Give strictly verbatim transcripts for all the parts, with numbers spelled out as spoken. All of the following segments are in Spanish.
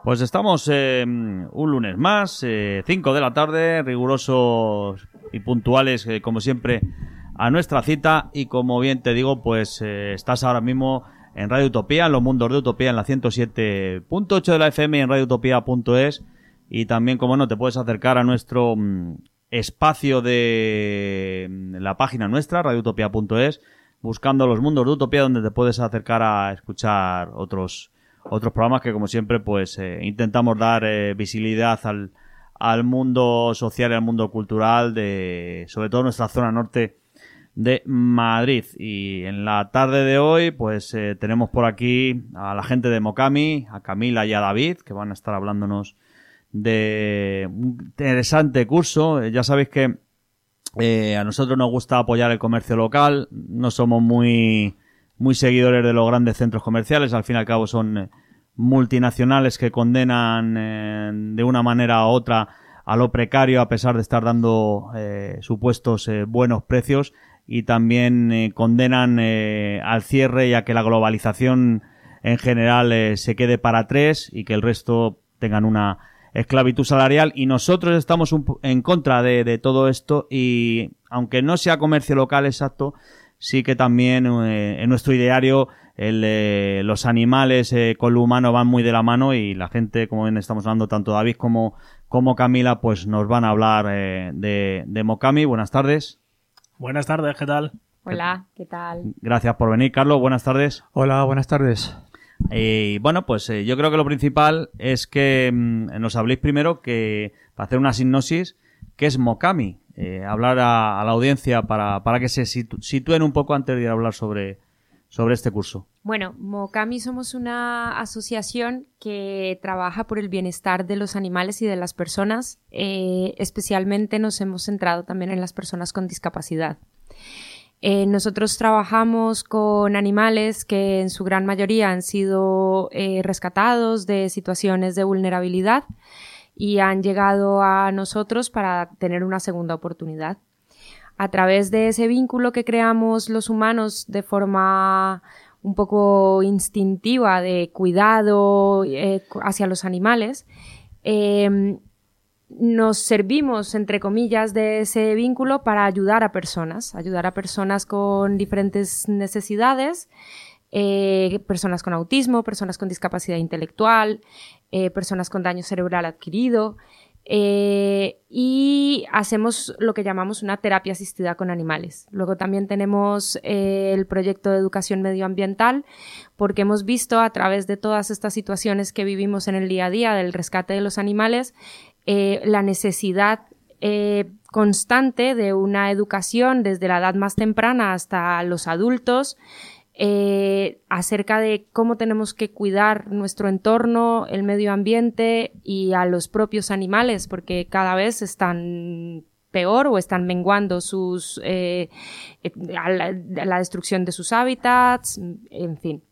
Pues estamos eh, un lunes más, eh, cinco de la tarde, rigurosos y puntuales, eh, como siempre, a nuestra cita. Y como bien te digo, pues eh, estás ahora mismo en Radio Utopía, en los mundos de Utopía, en la ciento siete punto ocho de la F M y en radio utopía punto es. Y también, como no, te puedes acercar a nuestro mm, espacio de mm, la página nuestra, radio utopía punto es, buscando los mundos de Utopía, donde te puedes acercar a escuchar otros otros programas que, como siempre, pues eh, intentamos dar eh, visibilidad al, al mundo social y al mundo cultural de, sobre todo, nuestra zona norte de Madrid. Y en la tarde de hoy, pues eh, tenemos por aquí a la gente de Mocami, a Camila y a David, que van a estar hablándonos de un interesante curso. Ya sabéis que eh, a nosotros nos gusta apoyar el comercio local, no somos muy muy seguidores de los grandes centros comerciales. Al fin y al cabo son eh, multinacionales que condenan eh, de una manera u otra a lo precario, a pesar de estar dando eh, supuestos eh, buenos precios, y también eh, condenan eh, al cierre y a que la globalización en general eh, se quede para tres y que el resto tengan una esclavitud salarial. Y nosotros estamos un, en contra de, de todo esto, y aunque no sea comercio local exacto, sí que también eh, en nuestro ideario el, eh, los animales eh, con lo humano van muy de la mano, y la gente, como bien estamos hablando, tanto David como, como Camila, pues nos van a hablar eh, de, de Mocami. Buenas tardes. Buenas tardes, ¿qué tal? Hola, ¿qué tal? Gracias por venir, Carlos. Buenas tardes. Hola, buenas tardes. Y bueno, pues eh, yo creo que lo principal es que mmm, nos habléis primero, que para hacer una sinopsis, ¿qué es Mocami? Eh, hablar a, a la audiencia para, para que se situ- sitúen un poco antes de hablar sobre, sobre este curso. Bueno, Mocami somos una asociación que trabaja por el bienestar de los animales y de las personas. Eh, especialmente nos hemos centrado también en las personas con discapacidad. Eh, nosotros trabajamos con animales que en su gran mayoría han sido eh, rescatados de situaciones de vulnerabilidad y han llegado a nosotros para tener una segunda oportunidad. A través de ese vínculo que creamos los humanos de forma un poco instintiva de cuidado eh, hacia los animales, eh, nos servimos, entre comillas, de ese vínculo para ayudar a personas, ayudar a personas con diferentes necesidades, eh, personas con autismo, personas con discapacidad intelectual, eh, personas con daño cerebral adquirido, eh, y hacemos lo que llamamos una terapia asistida con animales. Luego también tenemos eh, el proyecto de educación medioambiental, porque hemos visto a través de todas estas situaciones que vivimos en el día a día del rescate de los animales, eh, la necesidad eh, constante de una educación desde la edad más temprana hasta los adultos, Eh, acerca de cómo tenemos que cuidar nuestro entorno, el medio ambiente y a los propios animales, porque cada vez están peor o están menguando sus eh, a la, a la destrucción de sus hábitats, en fin.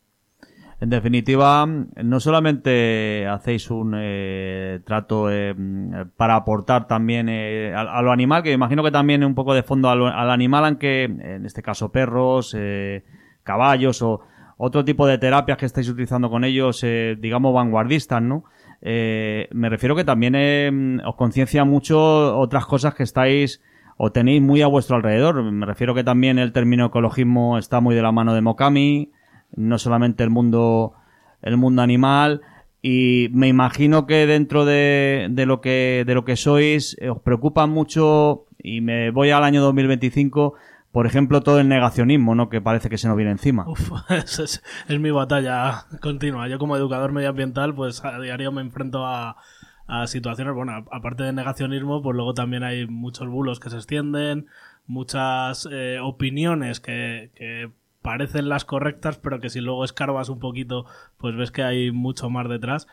En definitiva, no solamente hacéis un eh, trato eh, para aportar también eh, a, a lo animal, que imagino que también un poco de fondo a lo, al animal, aunque en este caso perros, eh, caballos o otro tipo de terapias que estáis utilizando con ellos, eh, digamos vanguardistas, ¿no? Eh, me refiero que también eh, os conciencia mucho otras cosas que estáis o tenéis muy a vuestro alrededor. Me refiero que también el término ecologismo está muy de la mano de Mocami, no solamente el mundo el mundo animal, y me imagino que dentro de, de lo que de lo que sois eh, os preocupa mucho, y me voy al año dos mil veinticinco, por ejemplo, todo el negacionismo, ¿no? Que parece que se nos viene encima. Uf, es, es, es mi batalla continua. Yo, como educador medioambiental, pues a diario me enfrento a, a situaciones, bueno, aparte de negacionismo, pues luego también hay muchos bulos que se extienden, muchas eh, opiniones que, que parecen las correctas, pero que si luego escarbas un poquito, pues ves que hay mucho más detrás.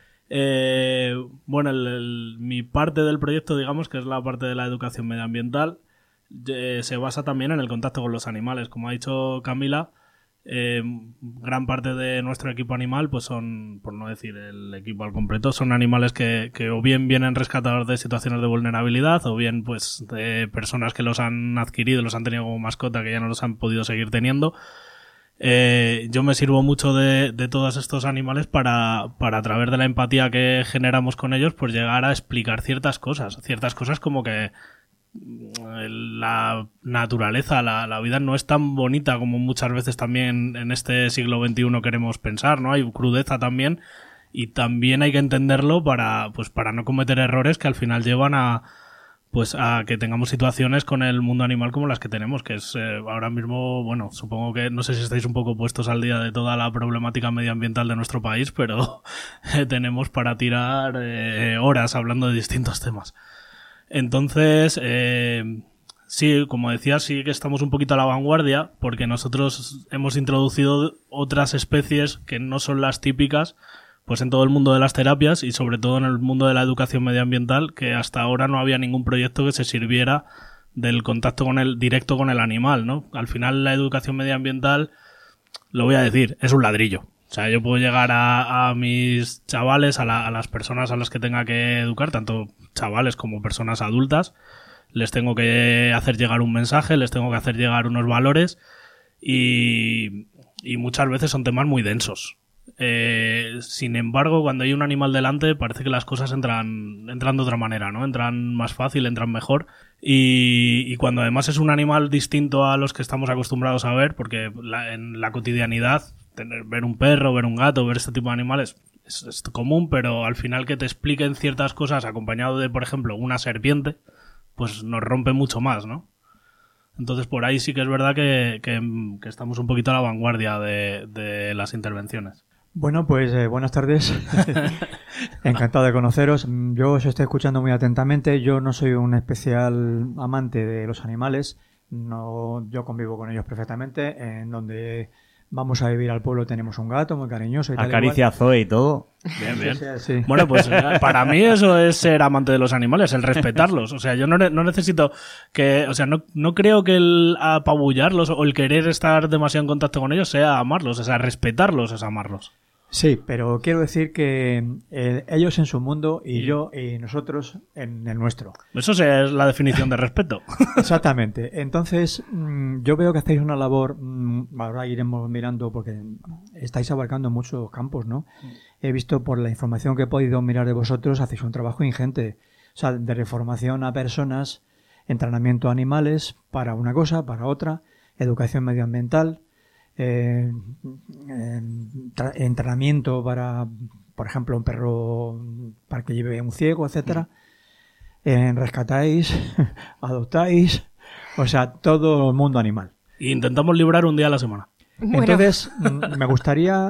Eh, bueno, el, el, mi parte del proyecto, digamos, que es la parte de la educación medioambiental, Eh, se basa también en el contacto con los animales. Como ha dicho Camila, eh, gran parte de nuestro equipo animal, pues son, por no decir el equipo al completo, son animales que, que o bien vienen rescatados de situaciones de vulnerabilidad, o bien pues de personas que los han adquirido, los han tenido como mascota, que ya no los han podido seguir teniendo. Eh, yo me sirvo mucho de, de todos estos animales para, para a través de la empatía que generamos con ellos, pues llegar a explicar ciertas cosas, ciertas cosas como que la naturaleza, la, la vida no es tan bonita como muchas veces también en este siglo veintiuno queremos pensar, ¿no? Hay crudeza también y también hay que entenderlo para, pues para no cometer errores que al final llevan a, pues a que tengamos situaciones con el mundo animal como las que tenemos, que es eh, ahora mismo, bueno, supongo que no sé si estáis un poco puestos al día de toda la problemática medioambiental de nuestro país, pero eh, tenemos para tirar eh, horas hablando de distintos temas. Entonces, eh, sí, como decía, sí que estamos un poquito a la vanguardia porque nosotros hemos introducido otras especies que no son las típicas, pues en todo el mundo de las terapias y sobre todo en el mundo de la educación medioambiental, que hasta ahora no había ningún proyecto que se sirviera del contacto con el directo con el animal, ¿no? Al final la educación medioambiental, lo voy a decir, es un ladrillo. O sea, yo puedo llegar a, a mis chavales, a, la, a las personas a las que tenga que educar, tanto chavales como personas adultas, les tengo que hacer llegar un mensaje, les tengo que hacer llegar unos valores y, y muchas veces son temas muy densos. Eh, sin embargo, cuando hay un animal delante parece que las cosas entran, entran de otra manera, ¿no? Entran más fácil, entran mejor y, y cuando además es un animal distinto a los que estamos acostumbrados a ver, porque la, en la cotidianidad tener, ver un perro, ver un gato, ver este tipo de animales es, es común, pero al final que te expliquen ciertas cosas acompañado de, por ejemplo, una serpiente, pues nos rompe mucho más, ¿no? Entonces por ahí sí que es verdad que, que, que estamos un poquito a la vanguardia de, de las intervenciones. Bueno, pues eh, buenas tardes. Encantado de conoceros. Yo os estoy escuchando muy atentamente. Yo no soy un especial amante de los animales. No, yo convivo con ellos perfectamente. En donde vamos a vivir al pueblo tenemos un gato muy cariñoso y tal. Acaricia a Zoe y todo. Bien, bien. Sí, sí, sí. Bueno, pues para mí eso es ser amante de los animales, el respetarlos. O sea, yo no, no necesito que... O sea, no, no creo que el apabullarlos o el querer estar demasiado en contacto con ellos sea amarlos. O sea, respetarlos es amarlos. Sí, pero quiero decir que eh, ellos en su mundo y yo y nosotros en el nuestro. Eso es la definición de respeto. Exactamente. Entonces, mmm, yo veo que hacéis una labor, mmm, ahora iremos mirando porque estáis abarcando muchos campos, ¿no? He visto por la información que he podido mirar de vosotros, hacéis un trabajo ingente. O sea, de reformación a personas, entrenamiento a animales para una cosa, para otra, educación medioambiental. Eh, eh, entrenamiento para, por ejemplo, un perro para que lleve un ciego, etcétera. Eh, rescatáis, adoptáis, o sea, todo el mundo animal. E intentamos librar un día a la semana. Bueno. Entonces, me gustaría,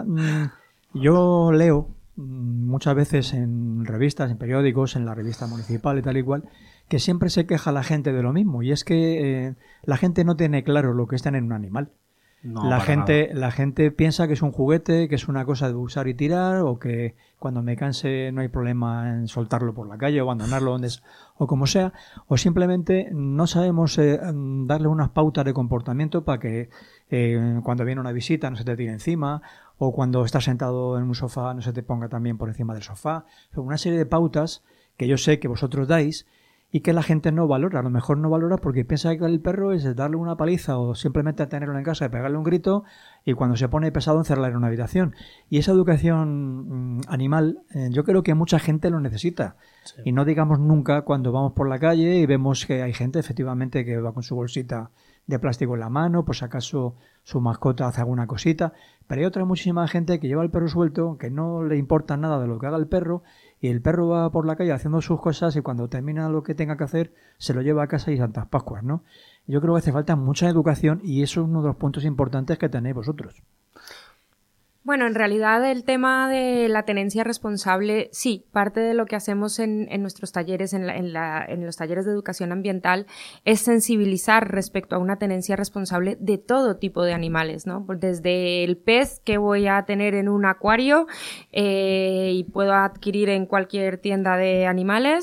yo leo muchas veces en revistas, en periódicos, en la revista municipal y tal y cual, que siempre se queja la gente de lo mismo, y es que eh, la gente no tiene claro lo que es tener un animal. No, la gente nada. la gente piensa que es un juguete, que es una cosa de usar y tirar, o que cuando me canse no hay problema en soltarlo por la calle o abandonarlo donde es, o como sea, o simplemente no sabemos eh, darle unas pautas de comportamiento para que eh, cuando viene una visita no se te tire encima, o cuando estás sentado en un sofá no se te ponga también por encima del sofá. Una serie de pautas que yo sé que vosotros dais y que la gente no valora. A lo mejor no valora porque piensa que el perro es darle una paliza o simplemente tenerlo en casa y pegarle un grito y cuando se pone pesado encerrarlo en una habitación. Y esa educación mmm, animal eh, yo creo que mucha gente lo necesita. Sí. Y no digamos nunca cuando vamos por la calle y vemos que hay gente efectivamente que va con su bolsita de plástico en la mano, pues acaso su mascota hace alguna cosita, pero hay otra muchísima gente que lleva el perro suelto, que no le importa nada de lo que haga el perro, y el perro va por la calle haciendo sus cosas y cuando termina lo que tenga que hacer se lo lleva a casa y Santas Pascuas, ¿no? Yo creo que hace falta mucha educación y eso es uno de los puntos importantes que tenéis vosotros. Bueno, en realidad el tema de la tenencia responsable, sí, parte de lo que hacemos en, en nuestros talleres, en, la, en, la, en los talleres de educación ambiental, es sensibilizar respecto a una tenencia responsable de todo tipo de animales, ¿no? Desde el pez que voy a tener en un acuario eh, y puedo adquirir en cualquier tienda de animales,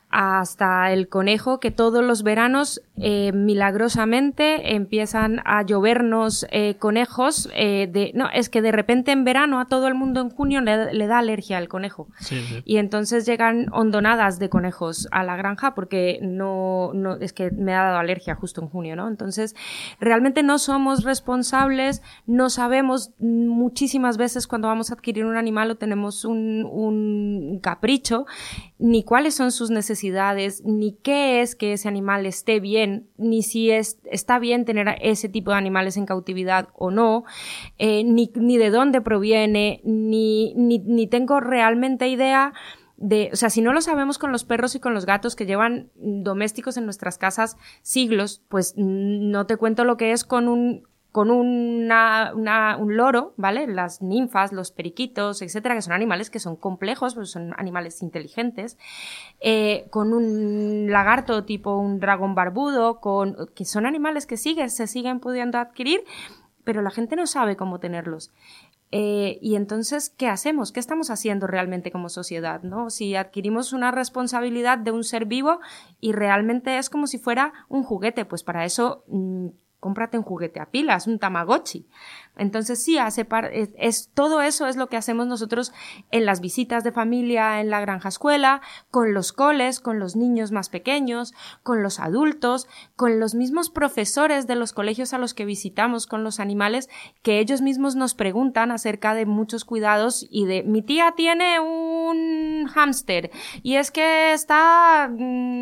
hasta el conejo, que todos los veranos eh, milagrosamente empiezan a llovernos eh, conejos. Eh, de, no, es que de repente en verano a todo el mundo en junio le, le da alergia al conejo. Sí, sí. Y entonces llegan hondonadas de conejos a la granja porque no, no, es que me ha dado alergia justo en junio, ¿no? Entonces, realmente no somos responsables, no sabemos muchísimas veces cuando vamos a adquirir un animal o tenemos un, un capricho, ni cuáles son sus necesidades, ni qué es que ese animal esté bien, ni si es, está bien tener ese tipo de animales en cautividad o no, eh, ni, ni de dónde proviene, ni, ni, ni tengo realmente idea de, o sea, si no lo sabemos con los perros y con los gatos que llevan domésticos en nuestras casas siglos, pues no te cuento lo que es con un con una, una, un loro, ¿vale? Las ninfas, los periquitos, etcétera, que son animales que son complejos, pues son animales inteligentes, eh, con un lagarto tipo un dragón barbudo, con, que son animales que siguen, se siguen pudiendo adquirir, pero la gente no sabe cómo tenerlos. Eh, y entonces, ¿qué hacemos? ¿Qué estamos haciendo realmente como sociedad, ¿no? Si adquirimos una responsabilidad de un ser vivo y realmente es como si fuera un juguete, pues para eso mmm, cómprate un juguete a pilas, un Tamagotchi. Entonces sí, hace par- es, es, todo eso es lo que hacemos nosotros en las visitas de familia en la granja escuela, con los coles, con los niños más pequeños, con los adultos, con los mismos profesores de los colegios a los que visitamos con los animales, que ellos mismos nos preguntan acerca de muchos cuidados y de mi tía tiene un hámster y es que está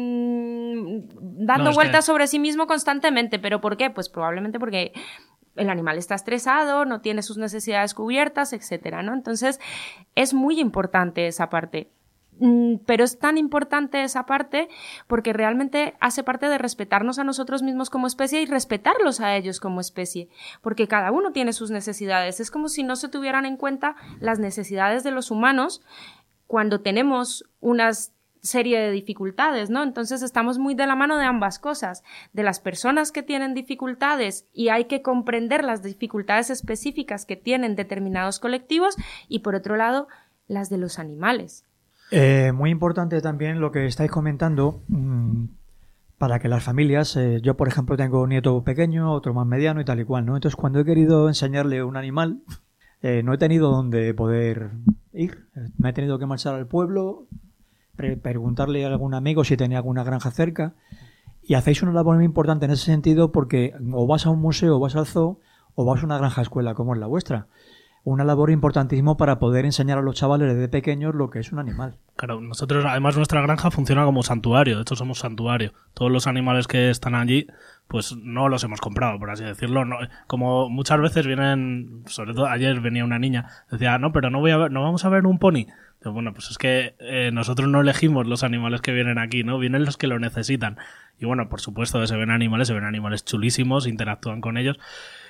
mmm, dando No, es vueltas que... sobre sí mismo constantemente. ¿Pero por qué? Pues probablemente porque el animal está estresado, no tiene sus necesidades cubiertas, etcétera, ¿no? Entonces, es muy importante esa parte. Mm, pero es tan importante esa parte porque realmente hace parte de respetarnos a nosotros mismos como especie y respetarlos a ellos como especie, porque cada uno tiene sus necesidades. Es como si no se tuvieran en cuenta las necesidades de los humanos cuando tenemos unas serie de dificultades, ¿no? Entonces estamos muy de la mano de ambas cosas, de las personas que tienen dificultades y hay que comprender las dificultades específicas que tienen determinados colectivos y por otro lado las de los animales. Eh, muy importante también lo que estáis comentando mmm, para que las familias, eh, yo por ejemplo tengo un nieto pequeño, otro más mediano y tal y cual, ¿no? Entonces cuando he querido enseñarle un animal eh, no he tenido dónde poder ir, me he tenido que marchar al pueblo, preguntarle a algún amigo si tenía alguna granja cerca y hacéis una labor muy importante en ese sentido porque o vas a un museo o vas al zoo o vas a una granja escuela como es la vuestra. Una labor importantísima para poder enseñar a los chavales desde pequeños lo que es un animal. Claro, nosotros además nuestra granja funciona como santuario, de hecho somos santuario. Todos los animales que están allí pues no los hemos comprado, por así decirlo. No, como muchas veces vienen, sobre todo ayer venía una niña, decía, no, pero no voy a ver, no vamos a ver un pony. Pero bueno, pues es que eh, nosotros no elegimos los animales que vienen aquí, ¿no? Vienen los que lo necesitan. Y bueno, por supuesto, se ven animales, se ven animales chulísimos, interactúan con ellos.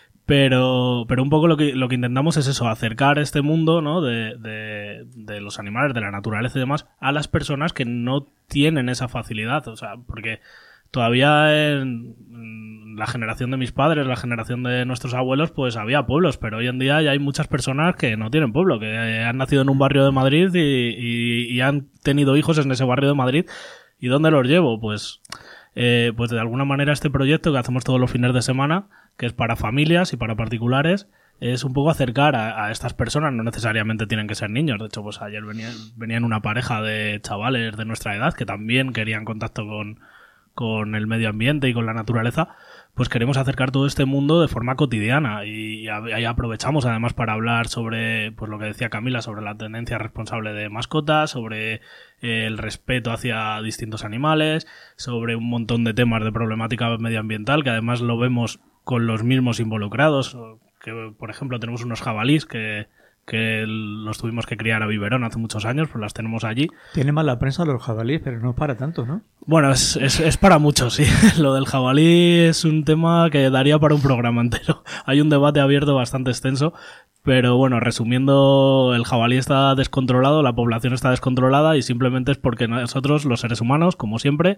Pero, pero un poco lo que, lo que intentamos es eso, acercar este mundo, ¿no? De, de, de los animales, de la naturaleza y demás, a las personas que no tienen esa facilidad. O sea, porque todavía en la generación de mis padres, la generación de nuestros abuelos, pues había pueblos, pero hoy en día ya hay muchas personas que no tienen pueblo, que han nacido en un barrio de Madrid y, y, y han tenido hijos en ese barrio de Madrid. ¿Y dónde los llevo? Pues, eh, pues de alguna manera este proyecto que hacemos todos los fines de semana, que es para familias y para particulares, es un poco acercar a, a estas personas, no necesariamente tienen que ser niños. De hecho, pues ayer venían, venían una pareja de chavales de nuestra edad que también querían contacto con con el medio ambiente y con la naturaleza, pues queremos acercar todo este mundo de forma cotidiana y, y ahí aprovechamos además para hablar sobre, pues lo que decía Camila, sobre la tendencia responsable de mascotas, sobre eh, el respeto hacia distintos animales, sobre un montón de temas de problemática medioambiental que además lo vemos con los mismos involucrados, que por ejemplo tenemos unos jabalís que que los tuvimos que criar a biberón hace muchos años, pues las tenemos allí. Tiene mala prensa los jabalíes, pero no es para tanto, ¿no? Bueno, es, es, es para muchos, sí. Lo del jabalí es un tema que daría para un programa entero. Hay un debate abierto bastante extenso, pero bueno, resumiendo, el jabalí está descontrolado, la población está descontrolada y simplemente es porque nosotros, los seres humanos, como siempre,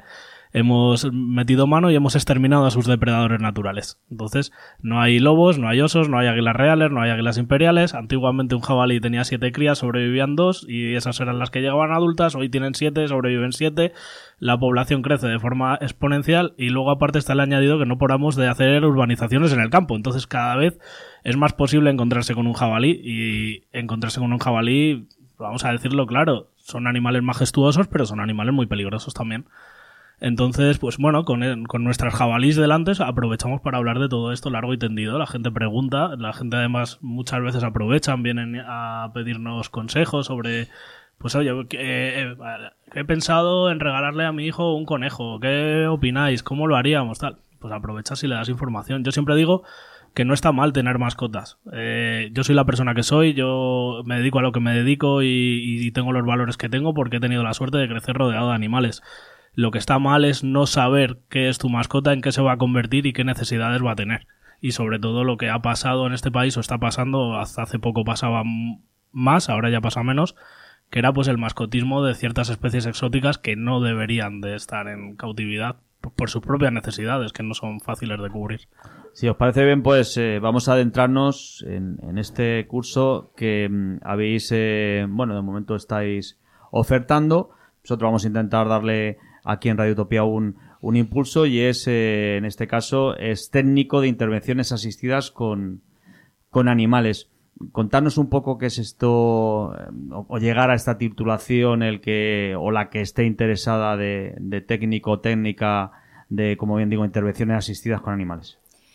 hemos metido mano y hemos exterminado a sus depredadores naturales. Entonces, no hay lobos, no hay osos, no hay águilas reales, no hay águilas imperiales. Antiguamente un jabalí tenía siete crías, sobrevivían dos y esas eran las que llegaban adultas. Hoy tienen siete, sobreviven siete. La población crece de forma exponencial y luego aparte está el añadido que no paramos de hacer urbanizaciones en el campo. Entonces, cada vez es más posible encontrarse con un jabalí y encontrarse con un jabalí, vamos a decirlo claro, son animales majestuosos, pero son animales muy peligrosos también. Entonces, pues bueno, con, con nuestras jabalís delante aprovechamos para hablar de todo esto largo y tendido. La gente pregunta, la gente además muchas veces aprovechan, vienen a pedirnos consejos sobre, pues oye, que, eh, he pensado en regalarle a mi hijo un conejo, ¿qué opináis? ¿Cómo lo haríamos? Tal. Pues aprovechas y le das información. Yo siempre digo que no está mal tener mascotas. Eh, yo soy la persona que soy, yo me dedico a lo que me dedico y, y tengo los valores que tengo porque he tenido la suerte de crecer rodeado de animales. Lo que está mal es no saber qué es tu mascota, en qué se va a convertir y qué necesidades va a tener. Y sobre todo lo que ha pasado en este país o está pasando, hasta hace poco pasaba más, ahora ya pasa menos, que era pues el mascotismo de ciertas especies exóticas que no deberían de estar en cautividad por sus propias necesidades, que no son fáciles de cubrir. Si os parece bien, pues eh, vamos a adentrarnos en, en este curso que mm, habéis, eh, bueno, de momento estáis ofertando. Nosotros vamos a intentar darle aquí en Radio Utopía un, un impulso y es, eh, en este caso, es técnico de intervenciones asistidas con, con animales. Contarnos un poco qué es esto, o, o llegar a esta titulación, el que o la que esté interesada de, de técnico o técnica de, como bien digo, intervenciones asistidas con animales.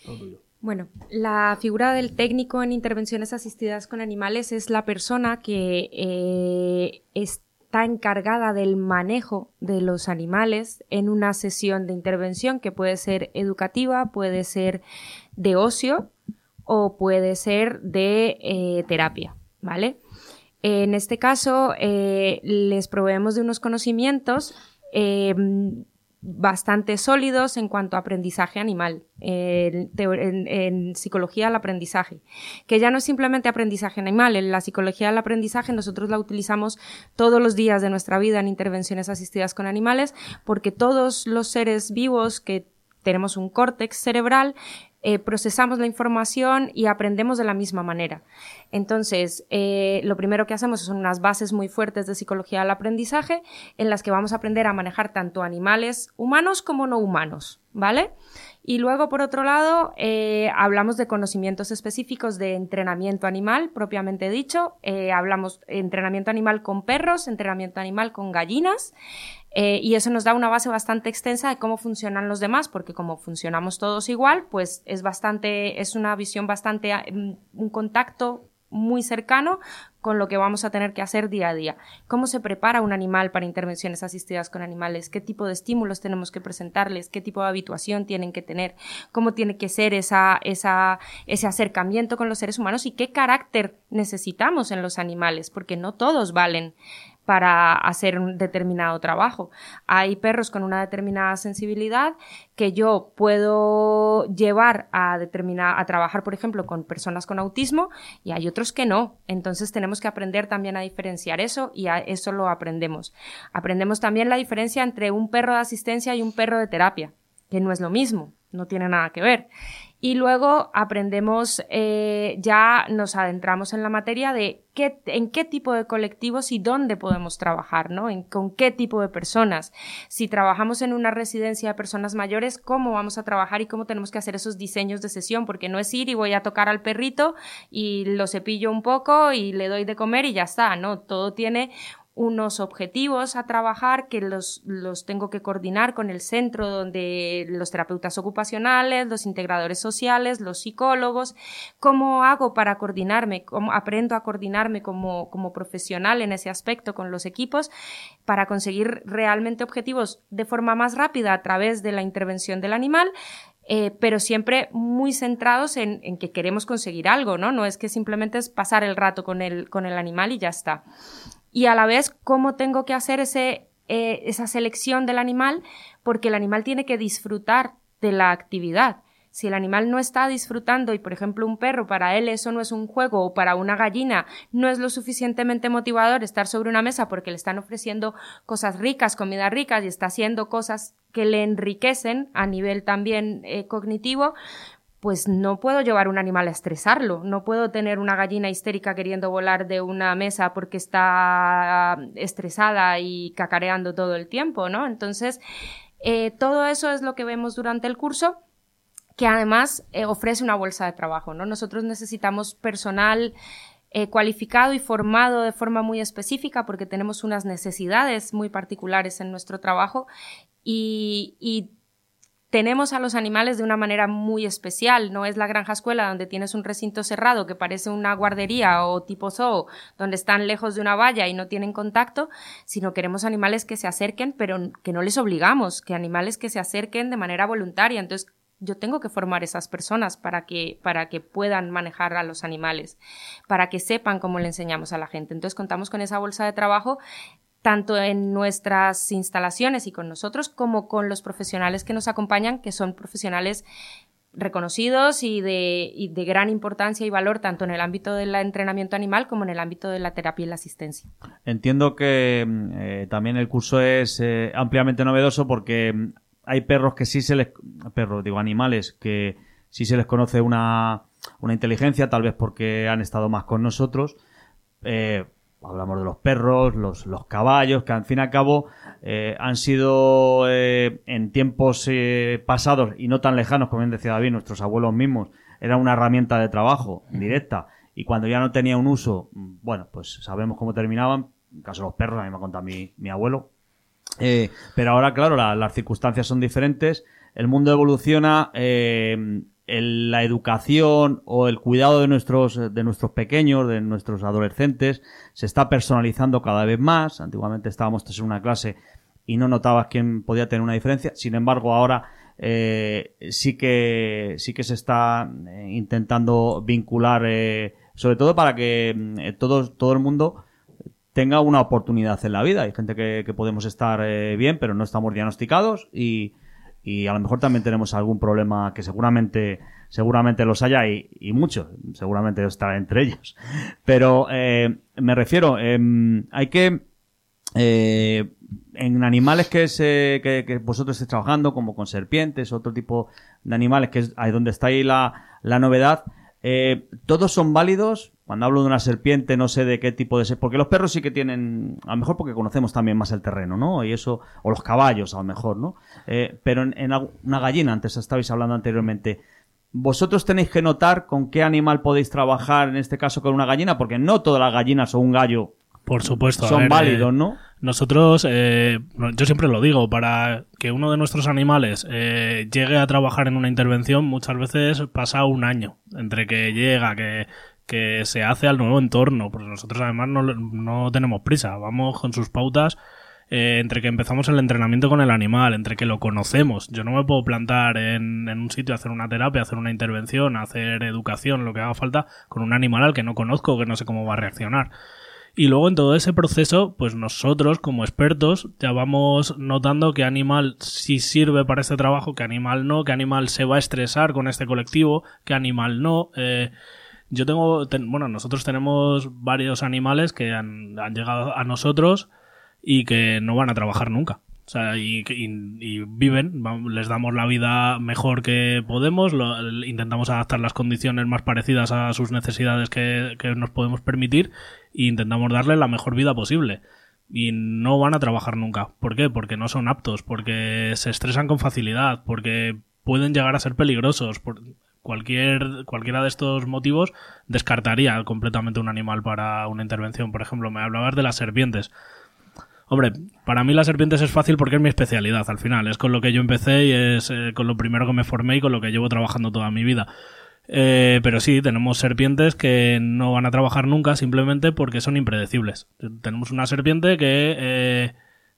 Bueno, la figura del técnico en intervenciones asistidas con animales es la persona que eh, está encargada del manejo de los animales en una sesión de intervención que puede ser educativa, puede ser de ocio o puede ser de eh, terapia, ¿vale? En este caso, eh, les proveemos de unos conocimientos eh, bastante sólidos en cuanto a aprendizaje animal, eh, en, en psicología del aprendizaje, que ya no es simplemente aprendizaje animal. En la psicología del aprendizaje nosotros la utilizamos todos los días de nuestra vida en intervenciones asistidas con animales, porque todos los seres vivos que tenemos un córtex cerebral, Eh, procesamos la información y aprendemos de la misma manera. Entonces, eh, lo primero que hacemos son unas bases muy fuertes de psicología del aprendizaje en las que vamos a aprender a manejar tanto animales humanos como no humanos, ¿vale? Y luego, por otro lado, eh, hablamos de conocimientos específicos de entrenamiento animal, propiamente dicho. Eh, hablamos de entrenamiento animal con perros, entrenamiento animal con gallinas, eh, y eso nos da una base bastante extensa de cómo funcionan los demás, porque como funcionamos todos igual, pues es bastante, es una visión bastante, un contacto muy cercano con lo que vamos a tener que hacer día a día. ¿Cómo se prepara un animal para intervenciones asistidas con animales? ¿Qué tipo de estímulos tenemos que presentarles? ¿Qué tipo de habituación tienen que tener? ¿Cómo tiene que ser esa, esa, ese acercamiento con los seres humanos? ¿Y qué carácter necesitamos en los animales? Porque no todos valen para hacer un determinado trabajo. Hay perros con una determinada sensibilidad que yo puedo llevar a determinar, a trabajar, por ejemplo, con personas con autismo, y hay otros que no. Entonces tenemos que aprender también a diferenciar eso, y a eso lo aprendemos. Aprendemos también la diferencia entre un perro de asistencia y un perro de terapia, que no es lo mismo, no tiene nada que ver. Y luego aprendemos, eh, ya nos adentramos en la materia de qué, en qué tipo de colectivos y dónde podemos trabajar, ¿no? En, con qué tipo de personas. Si trabajamos en una residencia de personas mayores, ¿cómo vamos a trabajar y cómo tenemos que hacer esos diseños de sesión? Porque no es ir y voy a tocar al perrito y lo cepillo un poco y le doy de comer y ya está, ¿no? Todo tiene unos objetivos a trabajar que los, los tengo que coordinar con el centro donde los terapeutas ocupacionales, los integradores sociales, los psicólogos. ¿Cómo hago para coordinarme? ¿Cómo aprendo a coordinarme como, como profesional en ese aspecto con los equipos para conseguir realmente objetivos de forma más rápida a través de la intervención del animal? Eh, pero siempre muy centrados en, en que queremos conseguir algo, ¿no? No es que simplemente es pasar el rato con el, con el animal y ya está. Y a la vez, ¿cómo tengo que hacer ese, eh, esa selección del animal? Porque el animal tiene que disfrutar de la actividad. Si el animal no está disfrutando y, por ejemplo, un perro, para él eso no es un juego, o para una gallina no es lo suficientemente motivador estar sobre una mesa porque le están ofreciendo cosas ricas, comidas ricas, y está haciendo cosas que le enriquecen a nivel también eh, cognitivo, pues no puedo llevar un animal a estresarlo, no puedo tener una gallina histérica queriendo volar de una mesa porque está estresada y cacareando todo el tiempo, ¿no? Entonces, eh, todo eso es lo que vemos durante el curso, que además eh, ofrece una bolsa de trabajo, ¿no? Nosotros necesitamos personal eh, cualificado y formado de forma muy específica porque tenemos unas necesidades muy particulares en nuestro trabajo y, y tenemos a los animales de una manera muy especial. No es la granja escuela donde tienes un recinto cerrado que parece una guardería o tipo zoo, donde están lejos de una valla y no tienen contacto, sino queremos animales que se acerquen, pero que no les obligamos, que animales que se acerquen de manera voluntaria. Entonces, yo tengo que formar esas personas para que, para que puedan manejar a los animales, para que sepan cómo le enseñamos a la gente. Entonces, contamos con esa bolsa de trabajo tanto en nuestras instalaciones y con nosotros, como con los profesionales que nos acompañan, que son profesionales reconocidos y de, y de gran importancia y valor, tanto en el ámbito del entrenamiento animal como en el ámbito de la terapia y la asistencia. Entiendo que eh, también el curso es eh, ampliamente novedoso porque hay perros que sí se les... perros, digo, animales que sí se les conoce una, una inteligencia, tal vez porque han estado más con nosotros. Eh, Hablamos de los perros, los, los caballos, que al fin y al cabo eh, han sido eh, en tiempos eh, pasados y no tan lejanos, como bien decía David, nuestros abuelos mismos, era una herramienta de trabajo directa, y cuando ya no tenía un uso, bueno, pues sabemos cómo terminaban. En el caso de los perros, a mí me ha contado mi, mi abuelo. Eh, pero ahora, claro, la, las circunstancias son diferentes, el mundo evoluciona, eh, el, la educación o el cuidado de nuestros de nuestros pequeños, de nuestros adolescentes, se está personalizando cada vez más. Antiguamente estábamos en una clase y no notabas quién podía tener una diferencia. Sin embargo, ahora eh, sí que sí que se está eh, intentando vincular, eh, sobre todo para que eh, todo, todo el mundo tenga una oportunidad en la vida. Hay gente que, que podemos estar eh, bien, pero no estamos diagnosticados y Y a lo mejor también tenemos algún problema que seguramente seguramente los haya y, y muchos, seguramente estará entre ellos. Pero eh, me refiero, eh, hay que... Eh, en animales que, se, que, que vosotros estéis trabajando, como con serpientes, otro tipo de animales, que es ahí donde está ahí la, la novedad, eh, ¿todos son válidos? Cuando hablo de una serpiente, no sé de qué tipo de ser, porque los perros sí que tienen, a lo mejor porque conocemos también más el terreno, ¿no? Y eso, o los caballos, a lo mejor, ¿no? Eh, pero en, en una gallina, antes estabais hablando anteriormente, vosotros tenéis que notar con qué animal podéis trabajar, en este caso con una gallina, porque no todas las gallinas o un gallo por supuesto, son ver, válidos, eh, ¿no? Nosotros, eh, yo siempre lo digo, para que uno de nuestros animales eh, llegue a trabajar en una intervención, muchas veces pasa un año entre que llega, que, que se hace al nuevo entorno, porque nosotros además no, no tenemos prisa, vamos con sus pautas. Eh, entre que empezamos el entrenamiento con el animal, entre que lo conocemos. Yo no me puedo plantar en, en un sitio a hacer una terapia, hacer una intervención, hacer educación, lo que haga falta, con un animal al que no conozco, que no sé cómo va a reaccionar. Y luego en todo ese proceso, pues nosotros como expertos ya vamos notando qué animal sí sirve para este trabajo, qué animal no, qué animal se va a estresar con este colectivo, qué animal no. Eh, yo tengo, ten, bueno, nosotros tenemos varios animales que han, han llegado a nosotros y que no van a trabajar nunca. O sea, y, y, y viven, les damos la vida mejor que podemos, lo, intentamos adaptar las condiciones más parecidas a sus necesidades que, que nos podemos permitir e intentamos darles la mejor vida posible. Y no van a trabajar nunca. ¿Por qué? Porque no son aptos, porque se estresan con facilidad, porque pueden llegar a ser peligrosos. Por cualquier, cualquiera de estos motivos descartaría completamente un animal para una intervención. Por ejemplo, me hablabas de las serpientes. Hombre, para mí las serpientes es fácil porque es mi especialidad al final, es con lo que yo empecé y es eh, con lo primero que me formé y con lo que llevo trabajando toda mi vida. Eh, pero sí, tenemos serpientes que no van a trabajar nunca simplemente porque son impredecibles. Tenemos una serpiente que eh,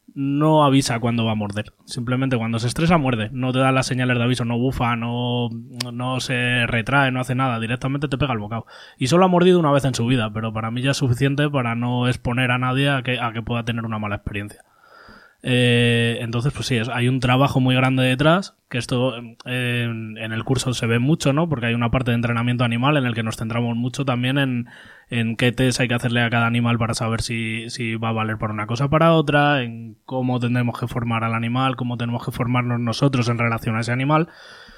no avisa cuando va a morder, simplemente cuando se estresa muerde, no te da las señales de aviso, no bufa, no, no se retrae, no hace nada, directamente te pega el bocado. Y solo ha mordido una vez en su vida, pero para mí ya es suficiente para no exponer a nadie a que, a que pueda tener una mala experiencia. Eh, entonces, pues sí, es, hay un trabajo muy grande detrás, que esto eh, en, en el curso se ve mucho, ¿no? Porque hay una parte de entrenamiento animal en el que nos centramos mucho también en, en qué test hay que hacerle a cada animal para saber si, si va a valer para una cosa o para otra, en cómo tendremos que formar al animal, cómo tenemos que formarnos nosotros en relación a ese animal,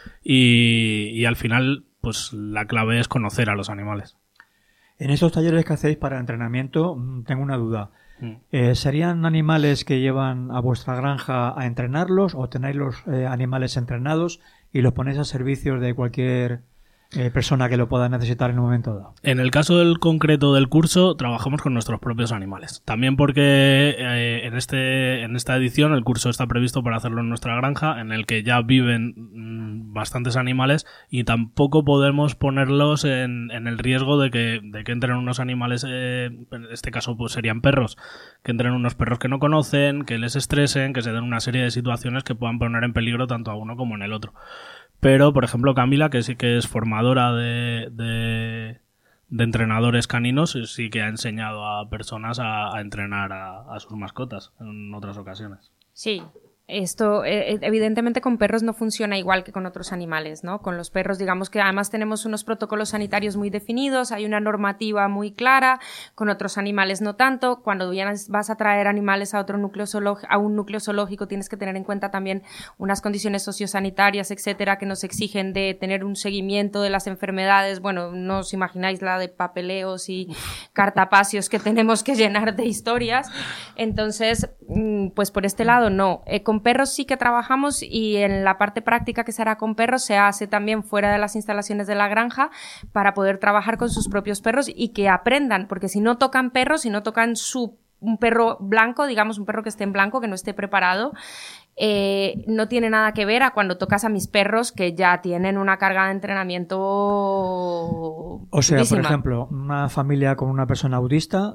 y, y al final, pues la clave es conocer a los animales. En estos talleres que hacéis para entrenamiento, tengo una duda. Eh, ¿Serían animales que llevan a vuestra granja a entrenarlos o tenéis los eh, animales entrenados y los ponéis a servicio de cualquier eh, persona que lo pueda necesitar en un momento dado? En el caso del concreto del curso, trabajamos con nuestros propios animales. También porque eh, en este en esta edición el curso está previsto para hacerlo en nuestra granja, en el que ya viven mmm, bastantes animales, y tampoco podemos ponerlos en, en el riesgo de que, de que entren unos animales, eh, en este caso pues serían perros, que entren unos perros que no conocen, que les estresen, que se den una serie de situaciones que puedan poner en peligro tanto a uno como en el otro. Pero, por ejemplo, Camila, que sí que es formadora de, de, de entrenadores caninos, sí que ha enseñado a personas a, a entrenar a, a sus mascotas en otras ocasiones. Sí. Esto, eh, evidentemente, con perros no funciona igual que con otros animales, ¿no? Con los perros, digamos que además tenemos unos protocolos sanitarios muy definidos, hay una normativa muy clara, con otros animales no tanto. Cuando vas a traer animales a otro núcleo zoológico, a un núcleo zoológico, tienes que tener en cuenta también unas condiciones sociosanitarias, etcétera, que nos exigen de tener un seguimiento de las enfermedades. Bueno, no os imagináis la de papeleos y cartapacios que tenemos que llenar de historias. Entonces, pues por este lado, no. Eh, con perros sí que trabajamos, y en la parte práctica que se hará con perros se hace también fuera de las instalaciones de la granja para poder trabajar con sus propios perros y que aprendan, porque si no tocan perros, si no tocan su, un perro blanco, digamos un perro que esté en blanco, que no esté preparado, eh, no tiene nada que ver a cuando tocas a mis perros que ya tienen una carga de entrenamiento. O sea, durísima. Por ejemplo, una familia con una persona autista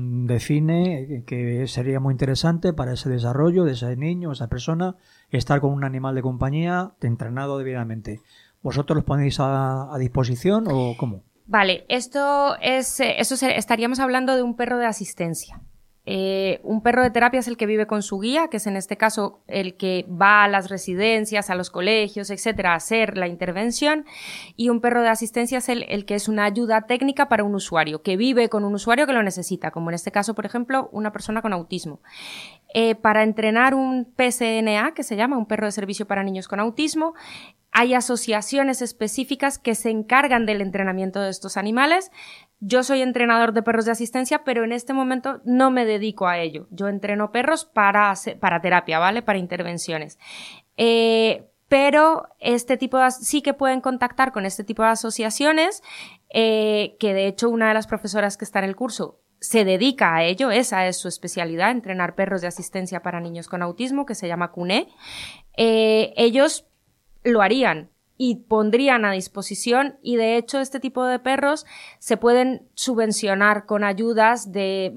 define que sería muy interesante para ese desarrollo de ese niño, esa persona, estar con un animal de compañía entrenado debidamente. ¿Vosotros los ponéis a, a disposición o cómo? Vale, esto es, eso se, estaríamos hablando de un perro de asistencia. Eh, un perro de terapia es el que vive con su guía, que es en este caso el que va a las residencias, a los colegios, etcétera, a hacer la intervención, y un perro de asistencia es el, el que es una ayuda técnica para un usuario, que vive con un usuario que lo necesita, como en este caso, por ejemplo, una persona con autismo. Eh, para entrenar un P S N A, que se llama un perro de servicio para niños con autismo, hay asociaciones específicas que se encargan del entrenamiento de estos animales. Yo soy entrenador de perros de asistencia, pero en este momento no me dedico a ello. Yo entreno perros para, para terapia, ¿vale? Para intervenciones. Eh, pero este tipo de, sí que pueden contactar con este tipo de asociaciones, eh, que de hecho una de las profesoras que está en el curso se dedica a ello, esa es su especialidad, entrenar perros de asistencia para niños con autismo, que se llama C U N E. Eh, ellos lo harían y pondrían a disposición, y de hecho este tipo de perros se pueden subvencionar con ayudas de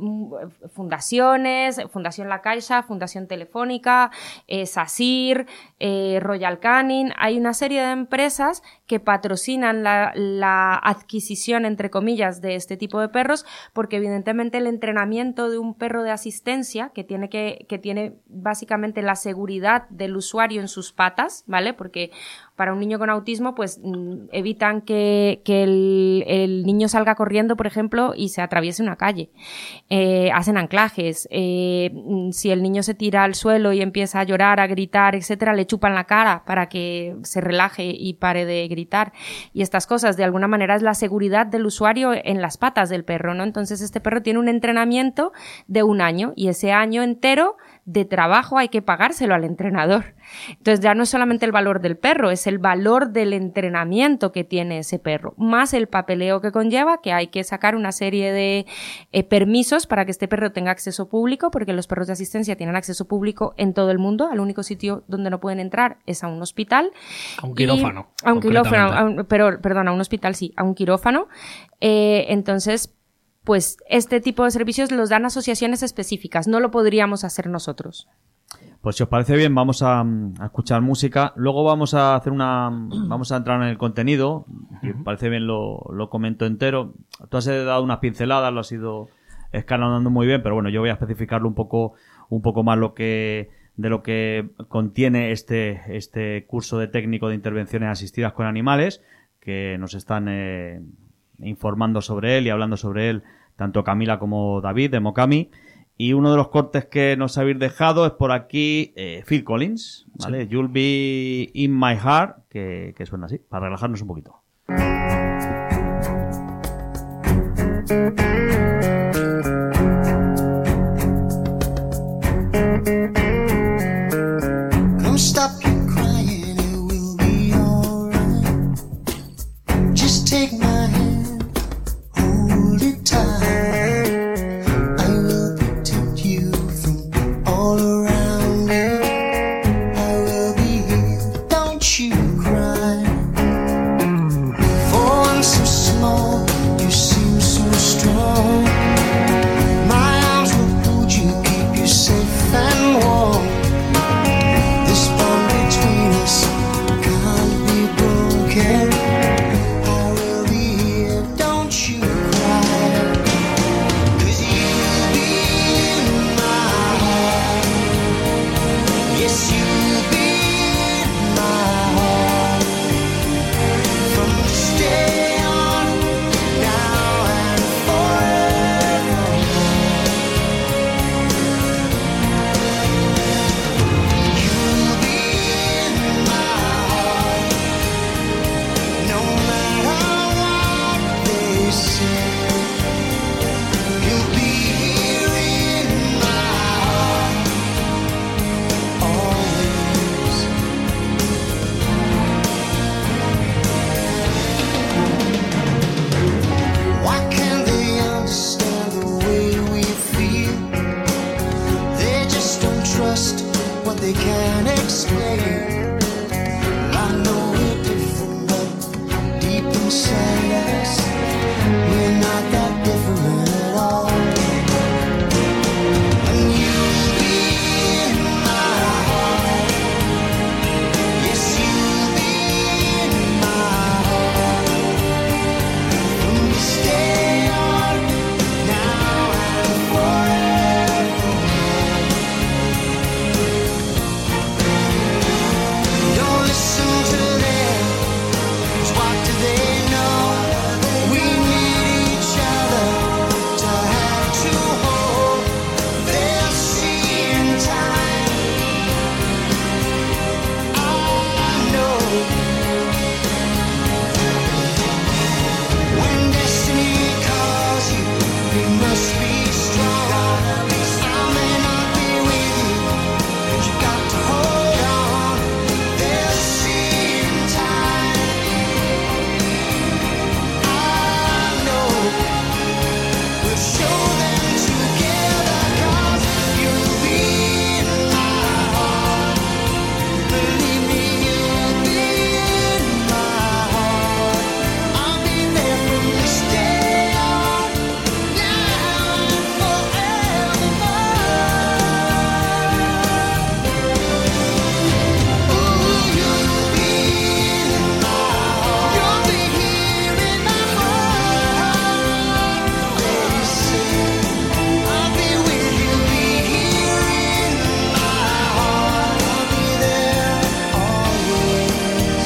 fundaciones, Fundación La Caixa, Fundación Telefónica, eh, SACIR, eh, Royal Canin. Hay una serie de empresas que patrocinan la, la adquisición, entre comillas, de este tipo de perros, porque evidentemente el entrenamiento de un perro de asistencia, que tiene que, que tiene básicamente la seguridad del usuario en sus patas, ¿vale? Porque para un niño con autismo, pues evitan que, que el, el niño salga corriendo, por ejemplo, y se atraviese una calle. Eh, hacen anclajes. Eh, si el niño se tira al suelo y empieza a llorar, a gritar, etcétera, le chupan la cara para que se relaje y pare de gritar. Y estas cosas, de alguna manera, es la seguridad del usuario en las patas del perro, ¿no? Entonces, este perro tiene un entrenamiento de un año, y ese año entero de trabajo hay que pagárselo al entrenador. Entonces ya no es solamente el valor del perro, es el valor del entrenamiento que tiene ese perro, más el papeleo que conlleva, que hay que sacar una serie de eh, permisos para que este perro tenga acceso público, porque los perros de asistencia tienen acceso público en todo el mundo. Al único sitio donde no pueden entrar es a un hospital. A un quirófano. A un quirófano, a un, pero, perdón, a un hospital sí, a un quirófano. Eh, entonces, pues este tipo de servicios los dan asociaciones específicas, no lo podríamos hacer nosotros. Pues si os parece bien, vamos a, a escuchar música. Luego vamos a hacer una, vamos a entrar en el contenido. Si os parece bien, lo, lo comento entero. Tú has dado unas pinceladas, lo has ido escalonando muy bien, pero bueno, yo voy a especificarlo un poco, un poco más lo que de lo que contiene este, este curso de técnico de intervenciones asistidas con animales, que nos están eh, informando sobre él y hablando sobre él tanto Camila como David de Mocami. Y uno de los cortes que nos habéis dejado es por aquí eh, Phil Collins, ¿vale? Sí. You'll Be In My Heart, que, que suena así, para relajarnos un poquito. Don't stop you crying, it will be alright. Just take my hand, hold it tight. I will protect you from all around you. I will be here, don't you cry. For I'm so small, you seem so strong. My arms will hold you, keep you safe and warm. This bond between us can't be broken. I will be here, don't you cry. 'Cause you'll be in my heart. Yes, you'll be in my heart. From this day on, now and forevermore. You'll be in my heart. No matter what they say, you'll be here in my heart always. Why can't they understand the way we feel? They just don't trust what they can't explain. I know we're different, but deep inside us, we're not that different at all. And you'll be in my heart. Yes, you'll be in my heart. From this day on, now and forevermore. Don't listen to them, 'cause what do they know? We need each other to have to hold. They'll see in time. I know when destiny calls you, you must be strong. I may not be with you, but you got to hold on. They'll see in time. I know we'll show them together, 'cause you'll be in my heart. Believe me, you'll be in my heart. I'll be there from this day on, now and forevermore. Ooh, you'll be in my heart. You'll be here in my heart. They say I'll be with you, be here in my heart. I'll be there always,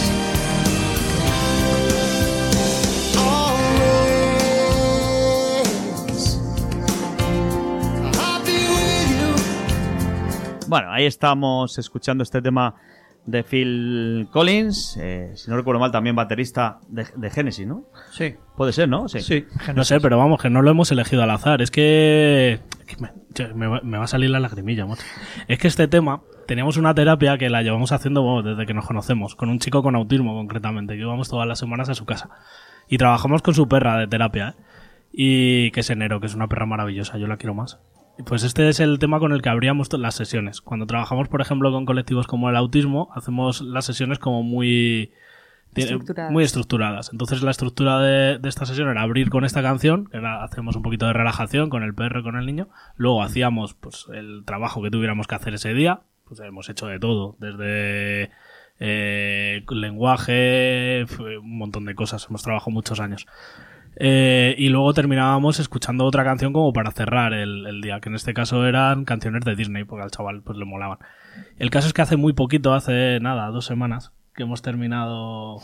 always. I'll be with you. Bueno, ahí estamos escuchando este tema de Phil Collins, eh, si no recuerdo mal también baterista de, de Genesis, ¿no? Sí. Puede ser, ¿no? Sí. Sí. No sé, pero vamos, que no lo hemos elegido al azar. Es que... que me, me va- me va a salir la lagrimilla, macho. Es que este tema, teníamos una terapia que la llevamos haciendo bueno, desde que nos conocemos, con un chico con autismo concretamente, que íbamos todas las semanas a su casa. Y trabajamos con su perra de terapia, ¿eh? Y que es Enero, que es una perra maravillosa, yo la quiero más. Y pues este es el tema con el que abríamos to- las sesiones. Cuando trabajamos, por ejemplo, con colectivos como el autismo, hacemos las sesiones como muy... tiene- Estructuradas. muy estructuradas. Entonces la estructura de, de esta sesión era abrir con esta canción, que era, hacemos un poquito de relajación con el perro y con el niño. Luego hacíamos pues el trabajo que tuviéramos que hacer ese día. Pues hemos hecho de todo, desde eh, lenguaje, fue un montón de cosas. Hemos trabajado muchos años. Eh, y luego terminábamos escuchando otra canción como para cerrar el, el día, que en este caso eran canciones de Disney, porque al chaval pues le molaban. El caso es que hace muy poquito, hace nada, dos semanas, que hemos terminado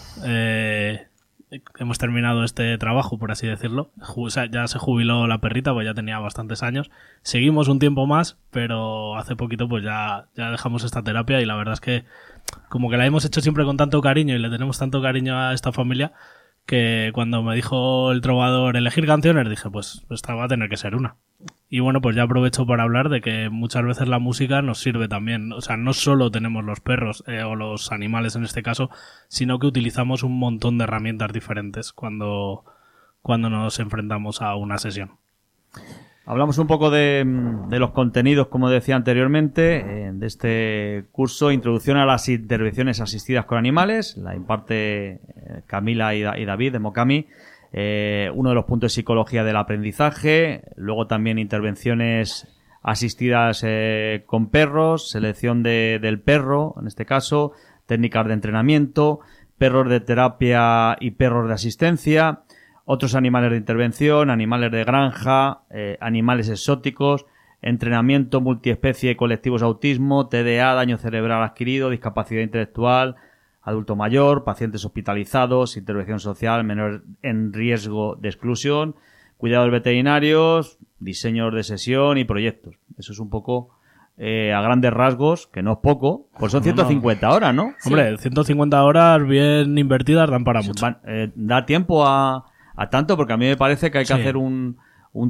eh, hemos terminado este trabajo, por así decirlo. Ju- o sea, ya se jubiló la perrita, pues ya tenía bastantes años. Seguimos un tiempo más, pero hace poquito pues ya, ya dejamos esta terapia y la verdad es que como que la hemos hecho siempre con tanto cariño y le tenemos tanto cariño a esta familia que cuando me dijo el trovador elegir canciones dije pues esta va a tener que ser una. Y bueno, pues ya aprovecho para hablar de que muchas veces la música nos sirve también. O sea, no solo tenemos los perros eh, o los animales en este caso, sino que utilizamos un montón de herramientas diferentes cuando, cuando nos enfrentamos a una sesión. Hablamos un poco de, de los contenidos, como decía anteriormente, eh, de este curso Introducción a las intervenciones asistidas con animales. La imparte eh, Camila y, da- y David de Mocami. Eh, uno de los puntos es psicología del aprendizaje. Luego también intervenciones asistidas eh, con perros, selección de, del perro, en este caso, técnicas de entrenamiento, perros de terapia y perros de asistencia. Otros animales de intervención, animales de granja, eh, animales exóticos, entrenamiento multiespecie, colectivos autismo, T D A, daño cerebral adquirido, discapacidad intelectual, adulto mayor, pacientes hospitalizados, intervención social, menores en riesgo de exclusión, cuidados veterinarios, diseños de sesión y proyectos. Eso es un poco eh, a grandes rasgos, que no es poco, pues son ciento cincuenta horas, ¿no? Hombre, ciento cincuenta horas bien invertidas dan para mucho. Van- eh, da tiempo a, a tanto, porque a mí me parece que hay que Sí. hacer un, un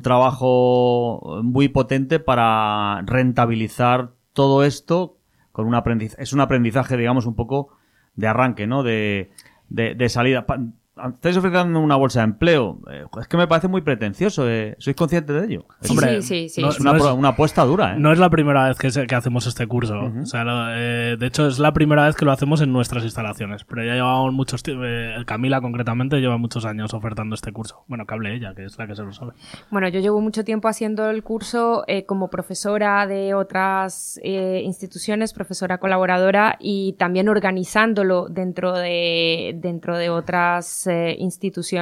trabajo muy potente para rentabilizar todo esto con un aprendizaje. Es un aprendizaje, digamos, un poco de arranque, ¿no? De, de, de salida. Pa- Estáis ofreciendo una bolsa de empleo. Eh, es que me parece muy pretencioso. Eh. ¿Sois conscientes de ello? Es, Hombre, sí, sí, sí. no- es una, no es- pro- una apuesta dura, ¿eh? No es la primera vez que, se- que hacemos este curso. O sea, lo- eh, de hecho, es la primera vez que lo hacemos en nuestras instalaciones. Pero ya llevamos muchos... ti- eh, Camila, concretamente, lleva muchos años ofertando este curso. Bueno, que hable ella, que es la que se lo sabe. Bueno, yo llevo mucho tiempo haciendo el curso eh, como profesora de otras eh, instituciones, profesora colaboradora y también organizándolo dentro de, dentro de otras eh, instituciones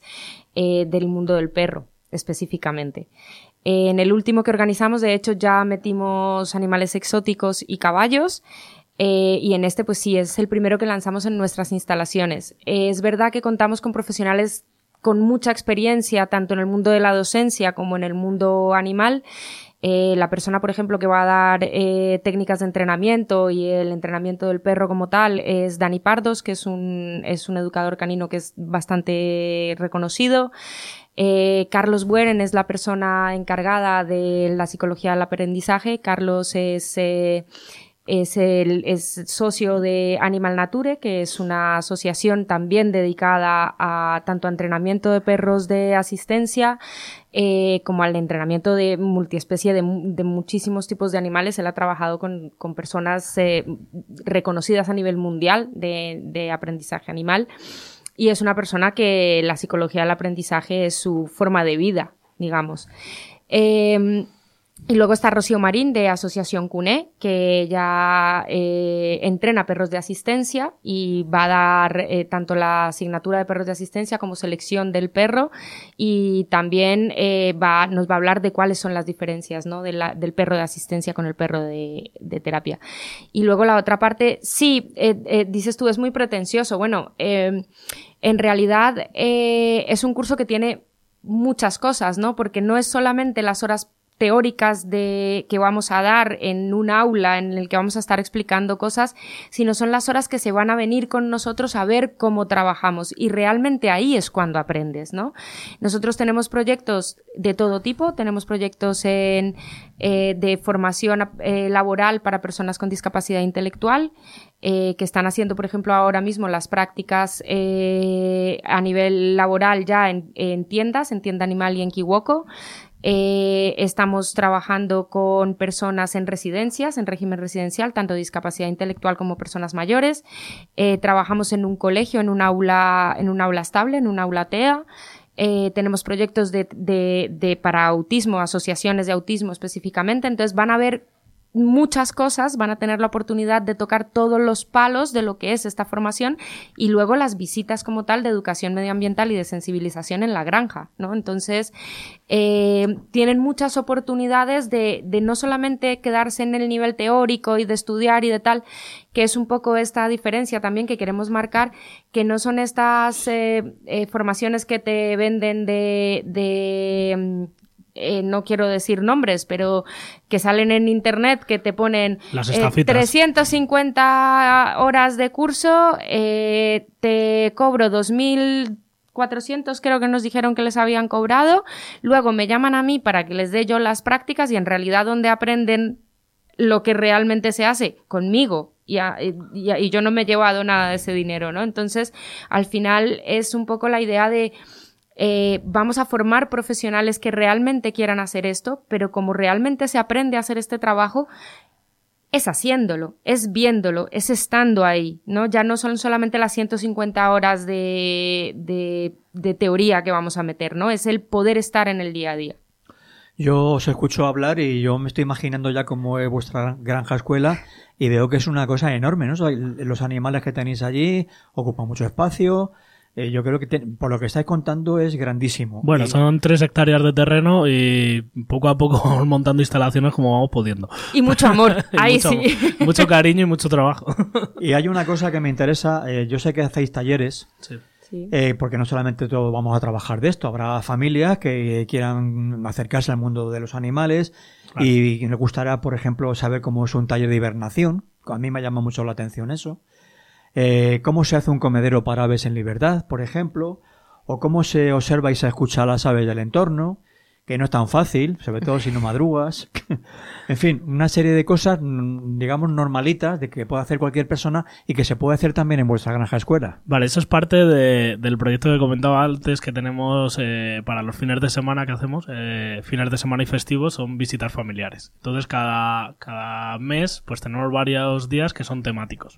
eh, del mundo del perro, específicamente. Eh, en el último que organizamos, de hecho, ya metimos animales exóticos y caballos. Eh, y en este, pues sí, es el primero que lanzamos en nuestras instalaciones. Eh, es verdad que contamos con profesionales con mucha experiencia, tanto en el mundo de la docencia como en el mundo animal. Eh, la persona, por ejemplo, que va a dar eh, técnicas de entrenamiento y el entrenamiento del perro como tal es Dani Pardos, que es un, es un educador canino que es bastante reconocido. Eh, Carlos Bueren es la persona encargada de la psicología del aprendizaje. Carlos es... Eh, Es, el, es socio de Animal Nature, que es una asociación también dedicada a tanto a entrenamiento de perros de asistencia eh, como al entrenamiento de multiespecie de, de muchísimos tipos de animales. Él ha trabajado con, con personas eh, reconocidas a nivel mundial de, de aprendizaje animal y es una persona que la psicología del aprendizaje es su forma de vida, digamos. Eh, Y luego está Rocío Marín de Asociación CUNE, que ya eh, entrena perros de asistencia y va a dar eh, tanto la asignatura de perros de asistencia como selección del perro y también eh, va, nos va a hablar de cuáles son las diferencias, ¿no? de la, del perro de asistencia con el perro de, de terapia. Y luego la otra parte, sí, eh, eh, dices tú, es muy pretencioso. Bueno, eh, en realidad eh, es un curso que tiene muchas cosas, ¿no? Porque no es solamente las horas teóricas de que vamos a dar en un aula en el que vamos a estar explicando cosas, sino son las horas que se van a venir con nosotros a ver cómo trabajamos y realmente ahí es cuando aprendes, ¿no? Nosotros tenemos proyectos de todo tipo, tenemos proyectos en, eh, de formación eh, laboral para personas con discapacidad intelectual, eh, que están haciendo, por ejemplo, ahora mismo las prácticas eh, a nivel laboral ya en, en tiendas, en Tienda Animal y en Kiwoko. Eh, estamos trabajando con personas en residencias, en régimen residencial, tanto discapacidad intelectual como personas mayores. Eh, trabajamos en un colegio, en un aula, en un aula estable, en un aula T E A. Eh, tenemos proyectos de, de, de para autismo, asociaciones de autismo específicamente. Entonces van a ver muchas cosas, van a tener la oportunidad de tocar todos los palos de lo que es esta formación y luego las visitas como tal de educación medioambiental y de sensibilización en la granja, ¿no? Entonces, eh, tienen muchas oportunidades de, de no solamente quedarse en el nivel teórico y de estudiar y de tal, que es un poco esta diferencia también que queremos marcar, que no son estas eh, eh, formaciones que te venden de... de Eh, no quiero decir nombres, pero que salen en internet, que te ponen eh, trescientas cincuenta horas de curso, eh, te cobro dos mil cuatrocientos, creo que nos dijeron que les habían cobrado, luego me llaman a mí para que les dé yo las prácticas y en realidad donde aprenden lo que realmente se hace conmigo. Y, a, y, y yo no me he llevado nada de ese dinero, ¿no? Entonces, al final es un poco la idea de Eh, vamos a formar profesionales que realmente quieran hacer esto, pero como realmente se aprende a hacer este trabajo, es haciéndolo, es viéndolo, es estando ahí, ¿no? Ya no son solamente las ciento cincuenta horas de, de, de teoría que vamos a meter, ¿no? Es el poder estar en el día a día. Yo os escucho hablar y yo me estoy imaginando ya cómo es vuestra granja escuela y veo que es una cosa enorme, ¿no? Los animales que tenéis allí ocupan mucho espacio. Eh, yo creo que te, por lo que estáis contando es grandísimo. Bueno, y... son tres hectáreas de terreno y poco a poco vamos montando instalaciones como vamos pudiendo. Y mucho amor, ahí mucho, sí. Mucho cariño y mucho trabajo. Y hay una cosa que me interesa, eh, yo sé que hacéis talleres, Sí. Sí. eh, porque no solamente todos vamos a trabajar de esto, habrá familias que quieran acercarse al mundo de los animales. Claro. Y les gustará, por ejemplo, saber cómo es un taller de hibernación. A mí me llama mucho la atención eso. Eh, cómo se hace un comedero para aves en libertad, por ejemplo, o cómo se observa y se escucha a las aves del entorno, que no es tan fácil, sobre todo si no madrugas. En fin, una serie de cosas, digamos, normalitas, de que puede hacer cualquier persona y que se puede hacer también en vuestra granja escuela. Vale, eso es parte de, del proyecto que comentaba antes que tenemos eh, para los fines de semana que hacemos, eh, fines de semana y festivos, son visitas familiares. Entonces, cada, cada mes, pues tenemos varios días que son temáticos.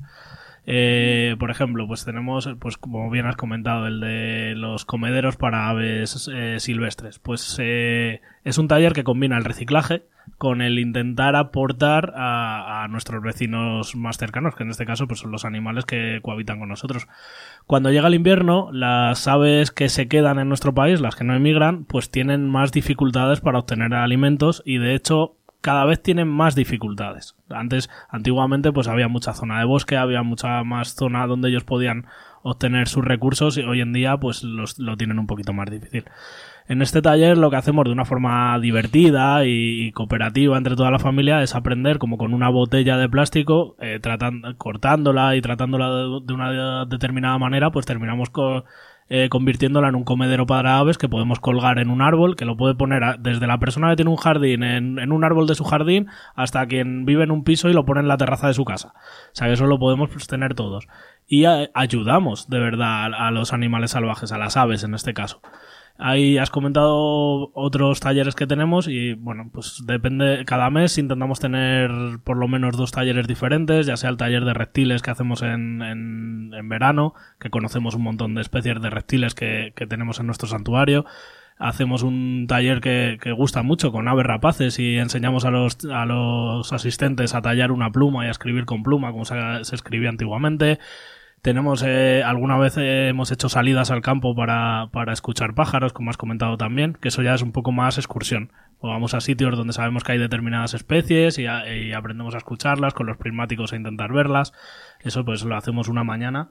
Eh, por ejemplo, pues tenemos, pues como bien has comentado, el de los comederos para aves eh, silvestres. Pues eh, es un taller que combina el reciclaje con el intentar aportar a, a nuestros vecinos más cercanos, que en este caso pues son los animales que cohabitan con nosotros. Cuando llega el invierno, las aves que se quedan en nuestro país, las que no emigran, pues tienen más dificultades para obtener alimentos y de hecho cada vez tienen más dificultades. Antes, antiguamente, pues había mucha zona de bosque, había mucha más zona donde ellos podían obtener sus recursos y hoy en día pues los, lo tienen un poquito más difícil. En este taller lo que hacemos de una forma divertida y, y cooperativa entre toda la familia es aprender como con una botella de plástico, eh, tratando, cortándola y tratándola de, de una determinada manera, pues terminamos con... Eh, convirtiéndola en un comedero para aves que podemos colgar en un árbol, que lo puede poner a, desde la persona que tiene un jardín en, en un árbol de su jardín hasta quien vive en un piso y lo pone en la terraza de su casa. O sea que eso lo podemos pues, tener todos. Y a, ayudamos de verdad a, a los animales salvajes, a las aves en este caso. Ahí has comentado otros talleres que tenemos y bueno, pues depende, cada mes intentamos tener por lo menos dos talleres diferentes, ya sea el taller de reptiles que hacemos en, en, en verano, que conocemos un montón de especies de reptiles que, que tenemos en nuestro santuario. Hacemos un taller que, que gusta mucho con aves rapaces y enseñamos a los, a los asistentes a tallar una pluma y a escribir con pluma como se, se escribía antiguamente. Tenemos, eh, alguna vez eh, hemos hecho salidas al campo para, para escuchar pájaros, como has comentado también, que eso ya es un poco más excursión. O vamos a sitios donde sabemos que hay determinadas especies y, a, y aprendemos a escucharlas con los prismáticos e intentar verlas. Eso pues lo hacemos una mañana.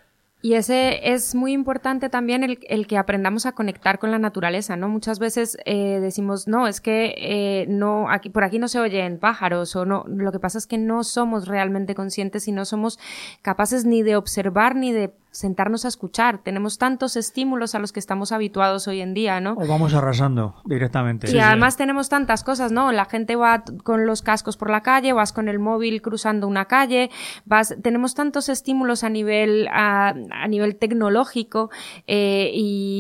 Y ese es muy importante también el, el que aprendamos a conectar con la naturaleza, ¿no? Muchas veces eh, decimos, no, es que eh, no, aquí, por aquí no se oyen pájaros o no. Lo que pasa es que no somos realmente conscientes y no somos capaces ni de observar ni de sentarnos a escuchar. Tenemos tantos estímulos a los que estamos habituados hoy en día, ¿no? O vamos arrasando directamente. Y sí, además sí. tenemos tantas cosas, ¿no? La gente va con los cascos por la calle, vas con el móvil cruzando una calle, vas, tenemos tantos estímulos a nivel, a, a nivel tecnológico eh,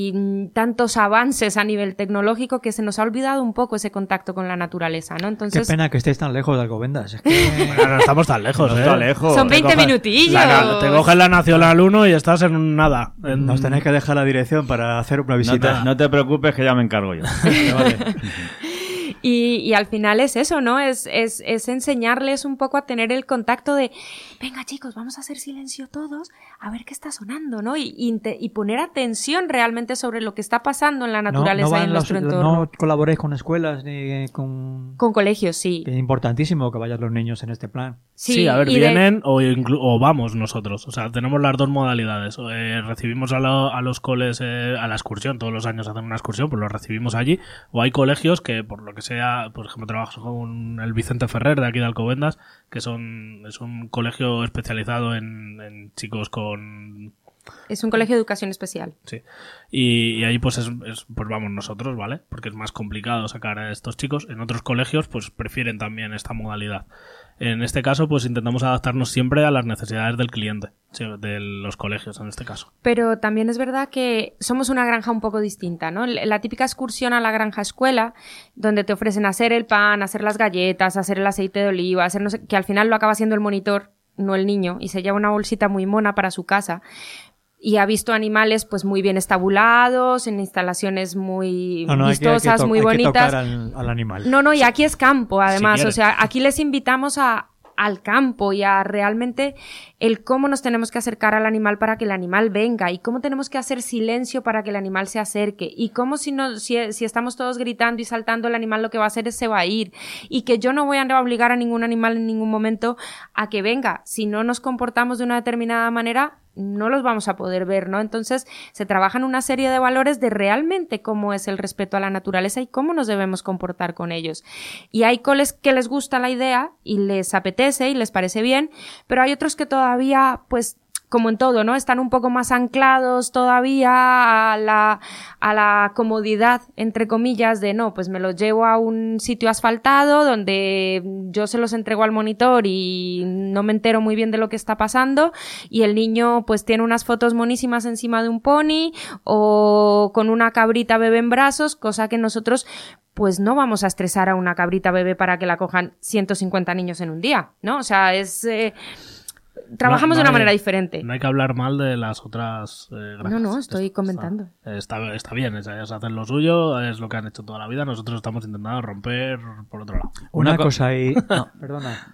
y tantos avances a nivel tecnológico que se nos ha olvidado un poco ese contacto con la naturaleza, ¿no? Entonces, qué pena que estéis tan lejos de Alcobendas. Es que... Bueno, no estamos tan lejos, No ¿eh? está lejos. son veinte coges- minutillos. La- te coges la Nacional uno y estás en nada. En- Nos tenéis que dejar la dirección para hacer una No visita. te, no te preocupes que ya me encargo yo. Vale. Y, y al final es eso, ¿no? Es, es, es enseñarles un poco a tener el contacto de, venga chicos, vamos a hacer silencio todos, a ver qué está sonando, ¿no? Y, y, y poner atención realmente sobre lo que está pasando en la naturaleza no, no y en los, nuestro entorno. No colaboréis con escuelas ni con... Con colegios, sí. Es importantísimo que vayan los niños en este plan. Sí, Sí, a ver, y de- vienen o, inclu- o vamos nosotros. O sea, tenemos las dos modalidades. Eh, recibimos a, lo- a los coles eh, a la excursión. Todos los años hacen una excursión, pues los recibimos allí. O hay colegios que, por lo que sea, por ejemplo, trabajo con el Vicente Ferrer de aquí de Alcobendas, que son es un colegio especializado en, en chicos con... Es un colegio de educación especial. Sí. Y, y ahí pues es, es- pues vamos nosotros, ¿vale? Porque es más complicado sacar a estos chicos. En otros colegios pues prefieren también esta modalidad. En este caso pues intentamos adaptarnos siempre a las necesidades del cliente, sí, de los colegios en este caso. Pero también es verdad que somos una granja un poco distinta, ¿no? La típica excursión a la granja escuela, donde te ofrecen hacer el pan, hacer las galletas, hacer el aceite de oliva, hacer no sé, que al final lo acaba haciendo el monitor, no el niño, y se lleva una bolsita muy mona para su casa. Y ha visto animales pues muy bien estabulados, en instalaciones muy No, no, hay que- hay que vistosas, to- muy hay que bonitas. tocar al, al animal. No, no, y aquí es campo, además. Si o sea, aquí les invitamos a, al campo y a realmente el cómo nos tenemos que acercar al animal para que el animal venga y cómo tenemos que hacer silencio para que el animal se acerque y cómo si, no, si, si estamos todos gritando y saltando, el animal lo que va a hacer es se va a ir y que yo no voy a obligar a ningún animal en ningún momento a que venga. Si no nos comportamos de una determinada manera, no los vamos a poder ver, ¿no? Entonces se trabajan una serie de valores de realmente cómo es el respeto a la naturaleza y cómo nos debemos comportar con ellos. Y hay coles que les gusta la idea y les apetece y les parece bien, pero hay otros que todavía, pues, como en todo, ¿no? Están un poco más anclados todavía a la, a la comodidad, entre comillas, de no, pues me los llevo a un sitio asfaltado donde yo se los entrego al monitor y no me entero muy bien de lo que está pasando y el niño pues tiene unas fotos monísimas encima de un pony o con una cabrita bebé en brazos, cosa que nosotros pues no vamos a estresar a una cabrita bebé para que la cojan ciento cincuenta niños en un día, ¿no? O sea, es... Eh, Trabajamos No- no de una hay- manera diferente. No hay que hablar mal de las otras eh, granjas. No, no, estoy Está- comentando. Está, está bien, es- ellos hacen lo suyo, es lo que han hecho toda la vida. Nosotros estamos intentando romper por otro lado. Una, Una co- cosa ahí... No, perdona.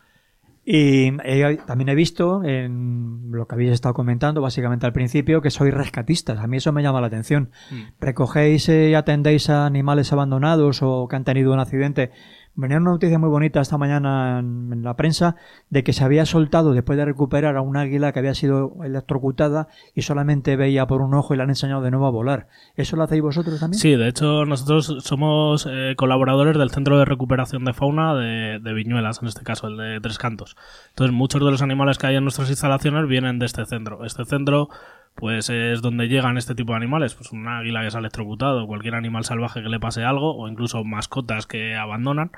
Y eh, también he visto en lo que habéis estado comentando básicamente al principio que sois rescatistas. A mí eso me llama la atención. Mm. ¿Recogéis y atendéis a animales abandonados o que han tenido un accidente? Venía una noticia muy bonita esta mañana en, en la prensa de que se había soltado después de recuperar a un águila que había sido electrocutada y solamente veía por un ojo y le han enseñado de nuevo a volar. ¿Eso lo hacéis vosotros también? Sí, de hecho nosotros somos eh, colaboradores del Centro de Recuperación de Fauna de, de Viñuelas, en este caso el de Tres Cantos. Entonces muchos de los animales que hay en nuestras instalaciones vienen de este centro. Este centro pues es donde llegan este tipo de animales, pues un águila que se ha electrocutado, cualquier animal salvaje que le pase algo o incluso mascotas que abandonan.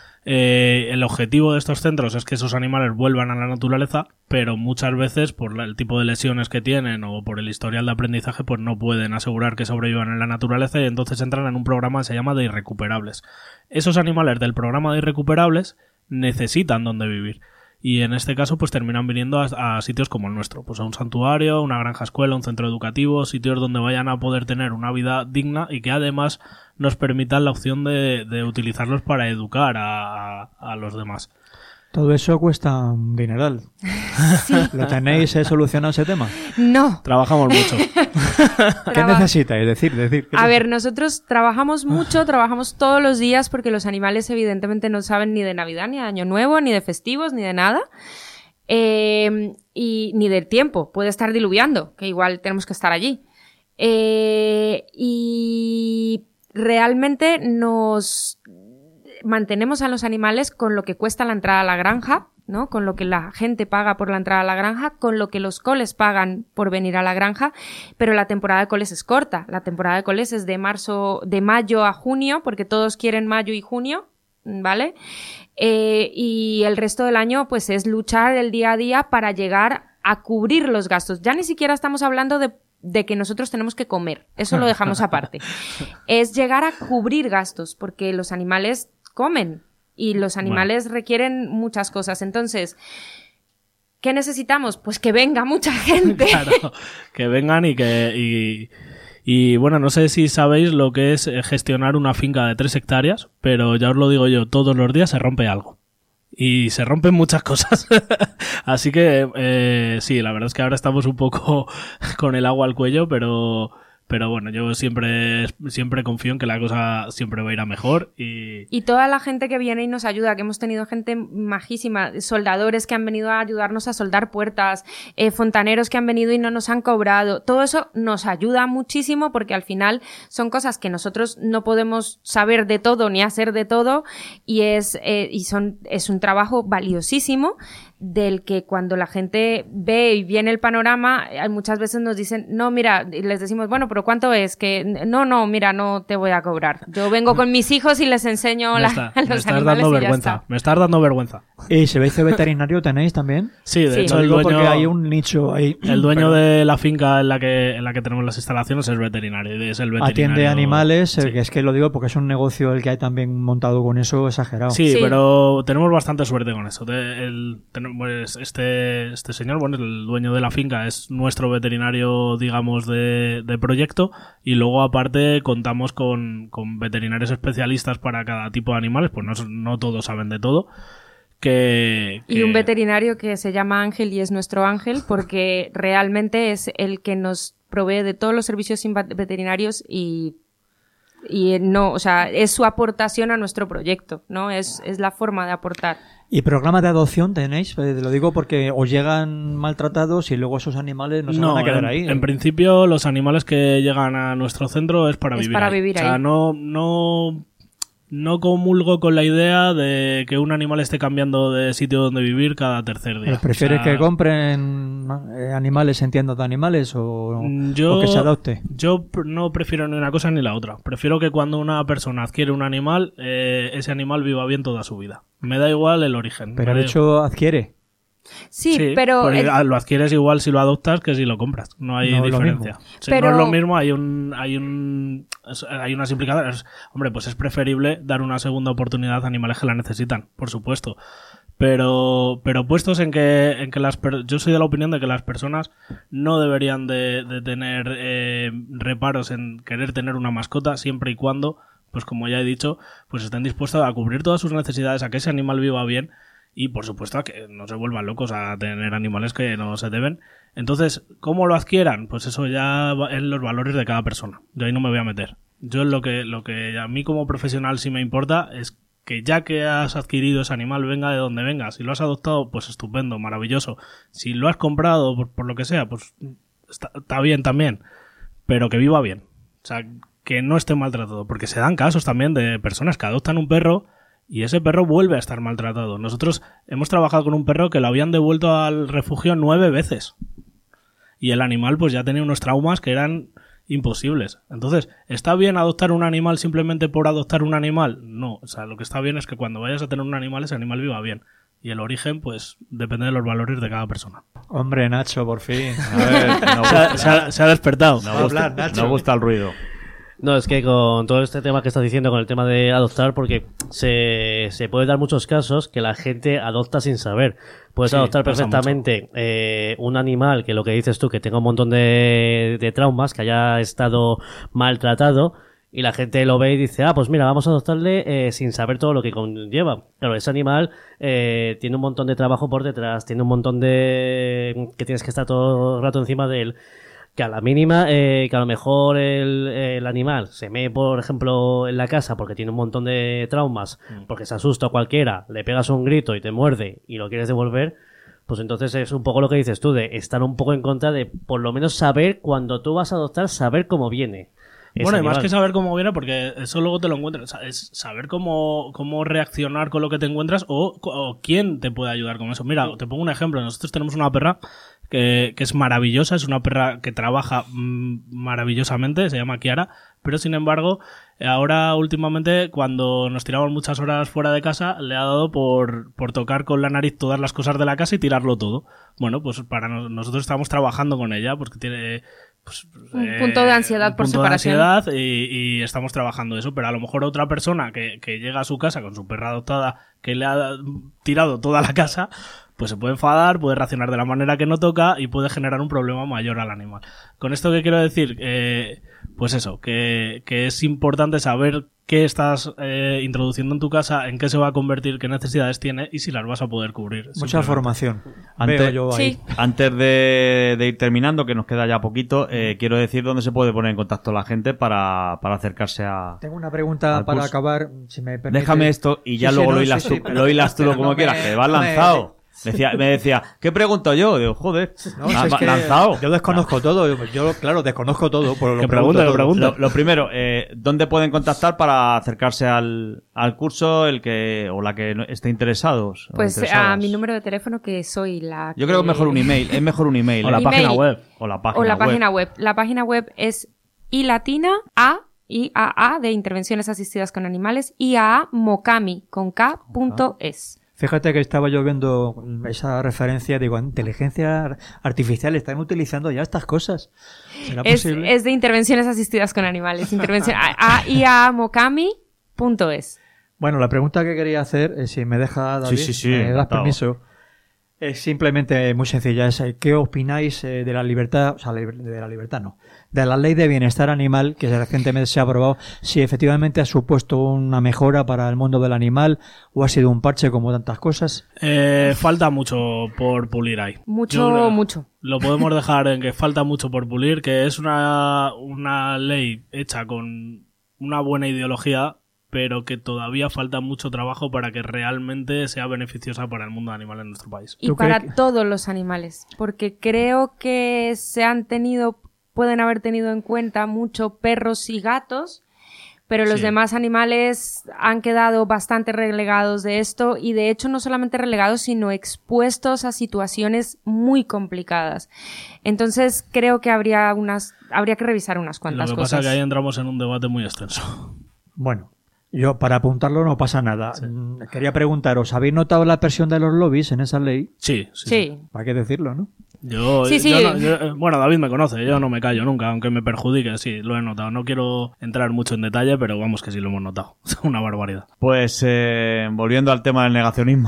Eh, el objetivo de estos centros es que esos animales vuelvan a la naturaleza, pero muchas veces por la- el tipo de lesiones que tienen o por el historial de aprendizaje pues no pueden asegurar que sobrevivan en la naturaleza y entonces entran en un programa que se llama de irrecuperables. Esos animales del programa de irrecuperables necesitan donde vivir. Y en este caso, pues terminan viniendo a, a sitios como el nuestro, pues a un santuario, una granja escuela, un centro educativo, sitios donde vayan a poder tener una vida digna y que además nos permitan la opción de, de utilizarlos para educar a, a, a los demás. Todo eso cuesta un dineral. ¿Lo tenéis eh, solucionado ese tema? No. Trabajamos mucho. ¿Qué Traba- necesitáis? Decir, decir. ¿qué A neces- ver, nosotros trabajamos mucho, trabajamos todos los días porque los animales evidentemente no saben ni de Navidad, ni de Año Nuevo, ni de festivos, ni de nada. Eh, y ni del tiempo. Puede estar diluviando, que igual tenemos que estar allí. Eh, y realmente nos mantenemos a los animales con lo que cuesta la entrada a la granja, ¿no? Con lo que la gente paga por la entrada a la granja, con lo que los coles pagan por venir a la granja, pero la temporada de coles es corta. La temporada de coles es de marzo, de mayo a junio, porque todos quieren mayo y junio, ¿vale? Eh, y el resto del año, pues, es luchar el día a día para llegar a cubrir los gastos. Ya ni siquiera estamos hablando de de que nosotros tenemos que comer. Eso lo dejamos aparte. Es llegar a cubrir gastos, porque los animales comen y los animales bueno. requieren muchas cosas. Entonces, ¿qué necesitamos? Pues que venga mucha gente. Claro, que vengan y que, y, Y bueno, no sé si sabéis lo que es gestionar una finca de tres hectáreas, pero ya os lo digo yo, todos los días se rompe algo. Y se rompen muchas cosas. Así que eh, sí, la verdad es que ahora estamos un poco con el agua al cuello, pero... Pero bueno, yo siempre siempre confío en que la cosa siempre va a ir a mejor. Y... y toda la gente que viene y nos ayuda, que hemos tenido gente majísima, soldadores que han venido a ayudarnos a soldar puertas, eh, fontaneros que han venido y no nos han cobrado, todo eso nos ayuda muchísimo porque al final son cosas que nosotros no podemos saber de todo ni hacer de todo y es, eh, y son, es un trabajo valiosísimo del que cuando la gente ve y viene el panorama, muchas veces nos dicen, no, mira, y les decimos, bueno, pero ¿cuánto es? Que no, no, mira, no te voy a cobrar. Yo vengo con mis hijos y les enseño la, está, los me estás animales dando y vergüenza, ya está. me estás dando vergüenza. ¿Y servicio veterinario tenéis también? Sí, de Sí. hecho Lo el digo dueño, porque hay un nicho ahí. el dueño Perdón. de la finca en la que en la que tenemos las instalaciones es veterinario, y es el veterinario. Atiende animales, eh, Sí. que es que lo digo porque es un negocio el que hay también montado con eso exagerado. Sí, Sí. pero tenemos bastante suerte con eso. De- el- ten- pues este, este señor, bueno, el dueño de la finca, es nuestro veterinario, digamos, de, de proyecto. Y luego, aparte, contamos con, con veterinarios especialistas para cada tipo de animales. Pues no, no todos saben de todo. Que, Y que- un veterinario que se llama Ángel y es nuestro ángel porque realmente es el que nos provee de todos los servicios inva- veterinarios y, y no, o sea, es su aportación a nuestro proyecto, ¿no? Es, es la forma de aportar. ¿Y programa de adopción tenéis? Eh, lo digo porque os llegan maltratados y luego esos animales no se van a quedar en, ahí. en principio, los animales que llegan a nuestro centro es para Es vivir para ahí. vivir o sea, ahí. no, no, no comulgo con la idea de que un animal esté cambiando de sitio donde vivir cada tercer día. ¿Pero ¿Prefieres O sea, que compren eh, animales en tiendas de animales o, Yo, o que se adopte? yo pr- no prefiero ni una cosa ni la otra. Prefiero que cuando una persona adquiere un animal, eh, ese animal viva bien toda su vida. Me da igual el origen. Pero me de da hecho adquiere. Sí, Sí, pero... porque el- lo adquieres igual si lo adoptas que si lo compras. No hay No es lo diferencia. mismo. Sí, Pero- no es lo mismo, hay un, hay un, es- hay unas implicaciones. Hombre, pues es preferible dar una segunda oportunidad a animales que la necesitan, por supuesto. Pero, pero puestos en que, en que las, per- yo soy de la opinión de que las personas no deberían de, de tener eh, reparos en querer tener una mascota siempre y cuando, pues como ya he dicho, pues estén dispuestos a cubrir todas sus necesidades, a que ese animal viva bien y por supuesto a que no se vuelvan locos a tener animales que no se deben. Entonces, ¿cómo lo adquieran? Pues eso ya va en los valores de cada persona. Yo ahí no me voy a meter. Yo lo que, lo que a mí como profesional sí me importa es que ya que has adquirido ese animal, venga de donde venga. Si lo has adoptado, pues estupendo, maravilloso. Si lo has comprado por, por lo que sea, pues está, está bien también. Pero que viva bien. O sea, que no esté maltratado. Porque se dan casos también de personas que adoptan un perro y ese perro vuelve a estar maltratado. Nosotros hemos trabajado con un perro que lo habían devuelto al refugio nueve veces. Y el animal pues ya tenía unos traumas que eran imposibles. Entonces, ¿está bien adoptar un animal simplemente por adoptar un animal? No, o sea, lo que está bien es que cuando vayas a tener un animal, ese animal viva bien. Y el origen, pues, depende de los valores de cada persona. Hombre, Nacho, por fin. A ver, no Se ha, gusta, se ha- se ha despertado. no Va a gusta- hablar, Nacho. no gusta el ruido. No, es que con todo este tema que estás diciendo, con el tema de adoptar, porque se, se puede dar muchos casos que la gente adopta sin saber. Puedes Sí, adoptar pasa perfectamente eh, un animal que lo que dices tú, que tenga un montón de, de traumas, que haya estado maltratado, y la gente lo ve y dice, ah, pues mira, vamos a adoptarle eh, sin saber todo lo que conlleva. Claro, ese animal eh, tiene un montón de trabajo por detrás, tiene un montón de... que tienes que estar todo el rato encima de él. Que a la mínima, eh, que a lo mejor el, el animal se mee, por ejemplo, en la casa porque tiene un montón de traumas, porque se asusta a cualquiera, le pegas un grito y te muerde y lo quieres devolver, pues entonces es un poco lo que dices tú, de estar un poco en contra de por lo menos saber cuando tú vas a adoptar, saber cómo viene. ese Bueno, y más animal. que saber cómo viene, porque eso luego te lo encuentras. O sea, es saber cómo, cómo reaccionar con lo que te encuentras o, o quién te puede ayudar con eso. Mira, te pongo un ejemplo. Nosotros tenemos una perra que, que es maravillosa, es una perra que trabaja mm, maravillosamente, se llama Kiara, pero sin embargo, ahora últimamente, cuando nos tiramos muchas horas fuera de casa, le ha dado por, por tocar con la nariz todas las cosas de la casa y tirarlo todo. Bueno, pues para nos- nosotros estamos trabajando con ella, porque tiene... Pues, Un punto de ansiedad un por punto separación. de ansiedad y, y estamos trabajando eso, pero a lo mejor otra persona que, que llega a su casa con su perra adoptada que le ha tirado toda la casa, pues se puede enfadar, puede reaccionar de la manera que no toca y puede generar un problema mayor al animal. Con esto, ¿qué quiero decir? Eh, pues eso, que, que es importante saber qué estás eh, introduciendo en tu casa, en qué se va a convertir, qué necesidades tiene y si las vas a poder cubrir. Mucha formación. Antes, Veo yo ahí. Sí. Antes de, de ir terminando, que nos queda ya poquito, eh, quiero decir dónde se puede poner en contacto la gente para, para acercarse a... Tengo una pregunta al para curso. acabar, si me permite. Déjame esto y ya Sí, sí, luego no, lo hilas sí, tú, sí, pero- lo hilas tú pero como no quieras, me- que vas no me- lanzado. Decía, me decía, ¿qué pregunto yo? Digo, joder, No, ah, si es va- que lanzado. yo desconozco todo. Yo, yo, claro, desconozco todo. Por lo Que pregunto pregunte, que todo. pregunte. Lo, lo primero, eh, ¿dónde pueden contactar para acercarse al, al curso el que o la que no- esté interesados? o Pues a interesadas? mi número de teléfono, que soy la Yo creo que mejor un email, es mejor un email. O la ¿eh? Email. página web. O la página o la web. página web. La página web es i latina a i a a de intervenciones asistidas con animales i a a mocami con k punto es. Fíjate que estaba yo viendo esa referencia, digo, inteligencia artificial, están utilizando ya estas cosas. ¿Será Es, posible? es de intervenciones asistidas con animales. Intervención a, a i a a mocami punto es. Bueno, la pregunta que quería hacer, eh, si me deja David, Sí, sí, sí, me das encantado. permiso, es simplemente muy sencilla. Es, eh, ¿qué opináis eh, de la libertad, o sea, liber- de la libertad no, de la ley de bienestar animal que recientemente se ha aprobado? Si efectivamente ha supuesto una mejora para el mundo del animal o ha sido un parche como tantas cosas. Eh, falta mucho por pulir ahí. Mucho, Yo creo- mucho. Lo podemos dejar en que falta mucho por pulir, que es una, una ley hecha con una buena ideología, pero que todavía falta mucho trabajo para que realmente sea beneficiosa para el mundo animal en nuestro país. Y ¿Tú para crees que- todos los animales, porque creo que se han tenido, pueden haber tenido en cuenta mucho perros y gatos, pero los Sí. demás animales han quedado bastante relegados de esto y de hecho no solamente relegados, sino expuestos a situaciones muy complicadas. Entonces creo que habría unas, habría que revisar unas Lo cuantas que cosas. pasa es que ahí entramos en un debate muy extenso. Bueno, yo para apuntarlo no pasa nada. Mm, Quería preguntaros, ¿habéis notado la presión de los lobbies en esa ley? Sí, sí. Sí. ¿Para qué decirlo, no? Yo, Sí, sí. yo no- yo- eh, bueno, David me conoce, yo no me callo nunca, aunque me perjudique, sí, lo he notado. No quiero entrar mucho en detalle, pero vamos que sí lo hemos notado. Es una barbaridad. Pues eh, volviendo al tema del negacionismo,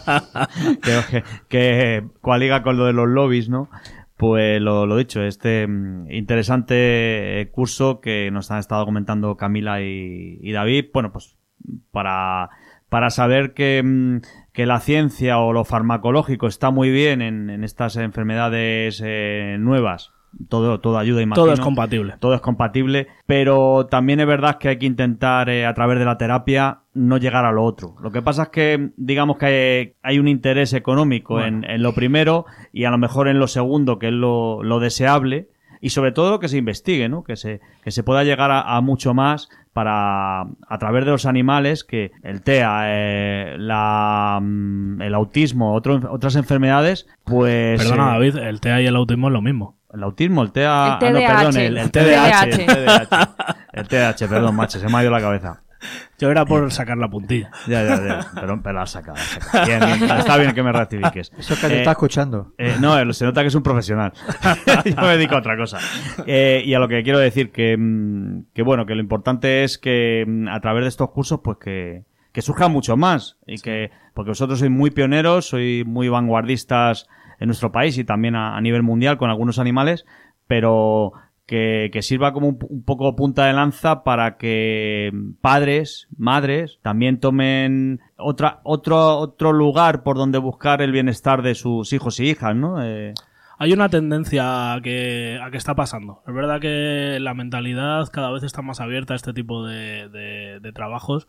creo que, que coaliga con lo de los lobbies, ¿no? Pues lo, lo dicho, este mm, interesante eh, curso que nos han estado comentando Camila y, y David, bueno, pues para, para saber que, mm, que la ciencia o lo farmacológico está muy bien en, en estas enfermedades eh, nuevas, todo, todo ayuda, imagino. Todo es compatible. Todo es compatible, pero también es verdad que hay que intentar, eh, a través de la terapia, no llegar a lo otro. Lo que pasa es que, digamos que hay, hay un interés económico Bueno. en, en lo primero y a lo mejor en lo segundo, que es lo, lo deseable, y sobre todo que se investigue, ¿no? Que se, que se pueda llegar a, a mucho más para, a través de los animales, que el T E A, eh, la, mm, el autismo, otro, otras enfermedades, pues... Perdona, eh, David, el T E A y el autismo es lo mismo. el autismo, el T E A... El ah, no, T D A H. perdón, el, el El T D A H. T El D A H. T D A H, el T D A H, perdón, macho, se me ha ido la cabeza. Yo era por sacar la puntilla. Ya, ya, ya. Pero, pero la has sacado, la has sacado. Bien, bien, está bien que me rectifiques. Eso que te Eh, está escuchando. eh, no, eh, se nota que es un profesional. Yo me dedico a otra cosa. Eh, y a lo que quiero decir que, mm, que bueno, que lo importante es que mm, a través de estos cursos, pues que, que surjan mucho más. Y que, porque vosotros sois muy pioneros, sois muy vanguardistas en nuestro país y también a, a nivel mundial con algunos animales, pero que, que sirva como un, un poco punta de lanza para que padres, madres, también tomen otra, otro, otro lugar por donde buscar el bienestar de sus hijos y hijas, ¿no? Eh, Hay una tendencia a que, a que está pasando. Es verdad que la mentalidad cada vez está más abierta a este tipo de, de, de trabajos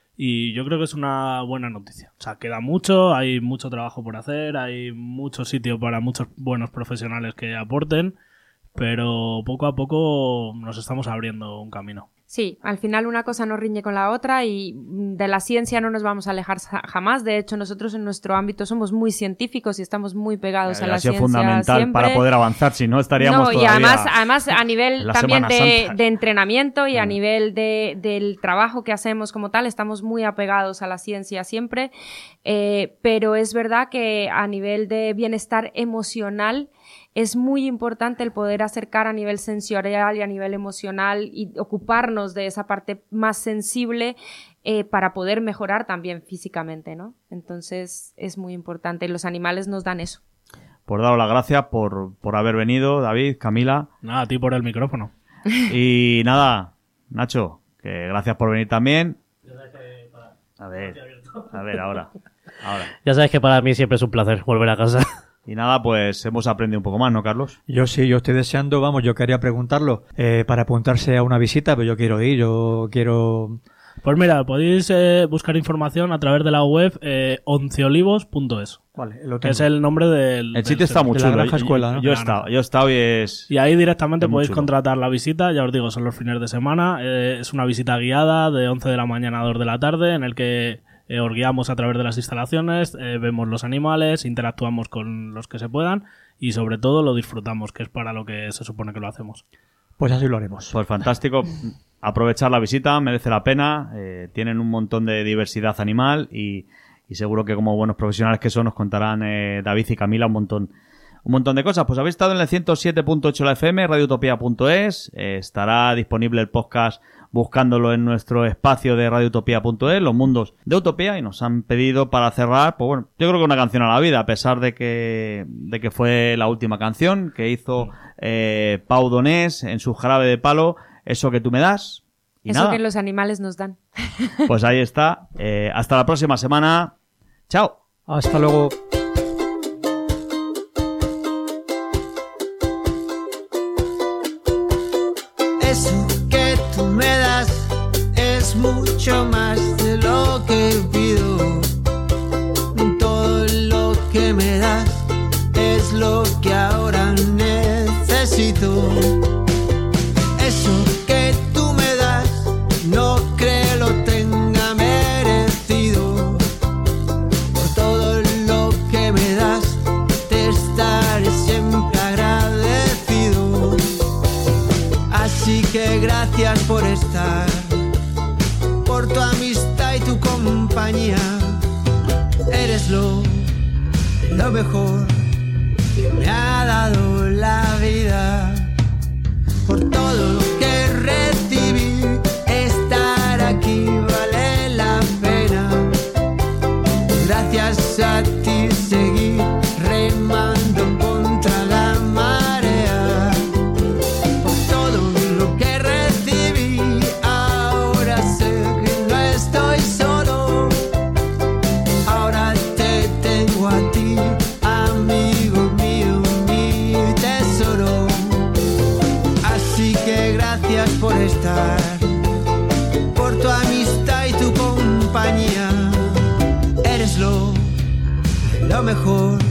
y yo creo que es una buena noticia. O sea, queda mucho, hay mucho trabajo por hacer, hay mucho sitio para muchos buenos profesionales que aporten, pero poco a poco nos estamos abriendo un camino. Sí, al final una cosa no riñe con la otra y de la ciencia no nos vamos a alejar ja- jamás. De hecho, nosotros en nuestro ámbito somos muy científicos y estamos muy pegados a ha la sido ciencia fundamental siempre. para poder avanzar, si no estaríamos No, y todavía... además, además a nivel en la también Semana de, Santa. de entrenamiento y a Mm. nivel de, del trabajo que hacemos como tal, estamos muy apegados a la ciencia siempre, eh, pero es verdad que a nivel de bienestar emocional es muy importante el poder acercar a nivel sensorial y a nivel emocional y ocuparnos de esa parte más sensible eh, para poder mejorar también físicamente, ¿no? Entonces es muy importante y los animales nos dan eso. Por daros las gracias por, por haber venido, David, Camila. Nada, a ti por el micrófono. Y nada, Nacho, que gracias por venir también. A ver, a ver, ahora, ahora. Ya sabes que para mí siempre es un placer volver a casa. Y nada, pues hemos aprendido un poco más, ¿no, Carlos? Yo sí, yo estoy deseando, vamos, yo quería preguntarlo eh, para apuntarse a una visita, pero yo quiero ir, yo quiero... Pues mira, podéis eh, buscar información a través de la web eh, onceolivos punto es. Vale, lo Que tengo. es el nombre del... El sitio del está muy de la chulo. granja Yo- escuela, ¿no? Yo he estado, yo he estado y es... Y ahí directamente Es muy podéis chulo. contratar la visita, ya os digo, son los fines de semana. Eh, es una visita guiada de once de la mañana a dos de la tarde, en el que eh, os guiamos a través de las instalaciones, eh, vemos los animales, interactuamos con los que se puedan y sobre todo lo disfrutamos, que es para lo que se supone que lo hacemos. Pues así lo haremos. Pues fantástico. Aprovechar la visita, merece la pena. Eh, tienen un montón de diversidad animal y, y seguro que como buenos profesionales que son nos contarán eh, David y Camila un montón un montón de cosas. Pues habéis estado en el ciento siete punto ocho de la F M, radiotopía punto es. Eh, estará disponible el podcast buscándolo en nuestro espacio de radiotopía punto es, los mundos de Utopía, y nos han pedido para cerrar, pues bueno, yo creo que una canción a la vida, a pesar de que de que fue la última canción que hizo eh, Pau Donés en su Jarabe de Palo, Eso que tú me das. Y Eso nada, que los animales nos dan. pues ahí está. Eh, hasta la próxima semana. Chao. Hasta luego. Eso que tú me das es mucho más de lo que pido. Todo lo que me das es lo que ahora necesito. Eso que tú me das no creo lo tenga merecido. Por todo lo que me das te estaré siempre agradecido. Así que gracias por estar, por tu amistad y tu compañía. Eres lo, lo mejor que me ha dado la vida. Por todo lo que recibí, estar aquí vale la pena. Gracias a ti seguí remando contra la marea. Por todo lo que recibí, ahora sé que no estoy solo. Ahora te tengo a ti, amigo mío, mi tesoro. Así que gracias por estar, por tu amistad y tu compañía. Eres lo, lo mejor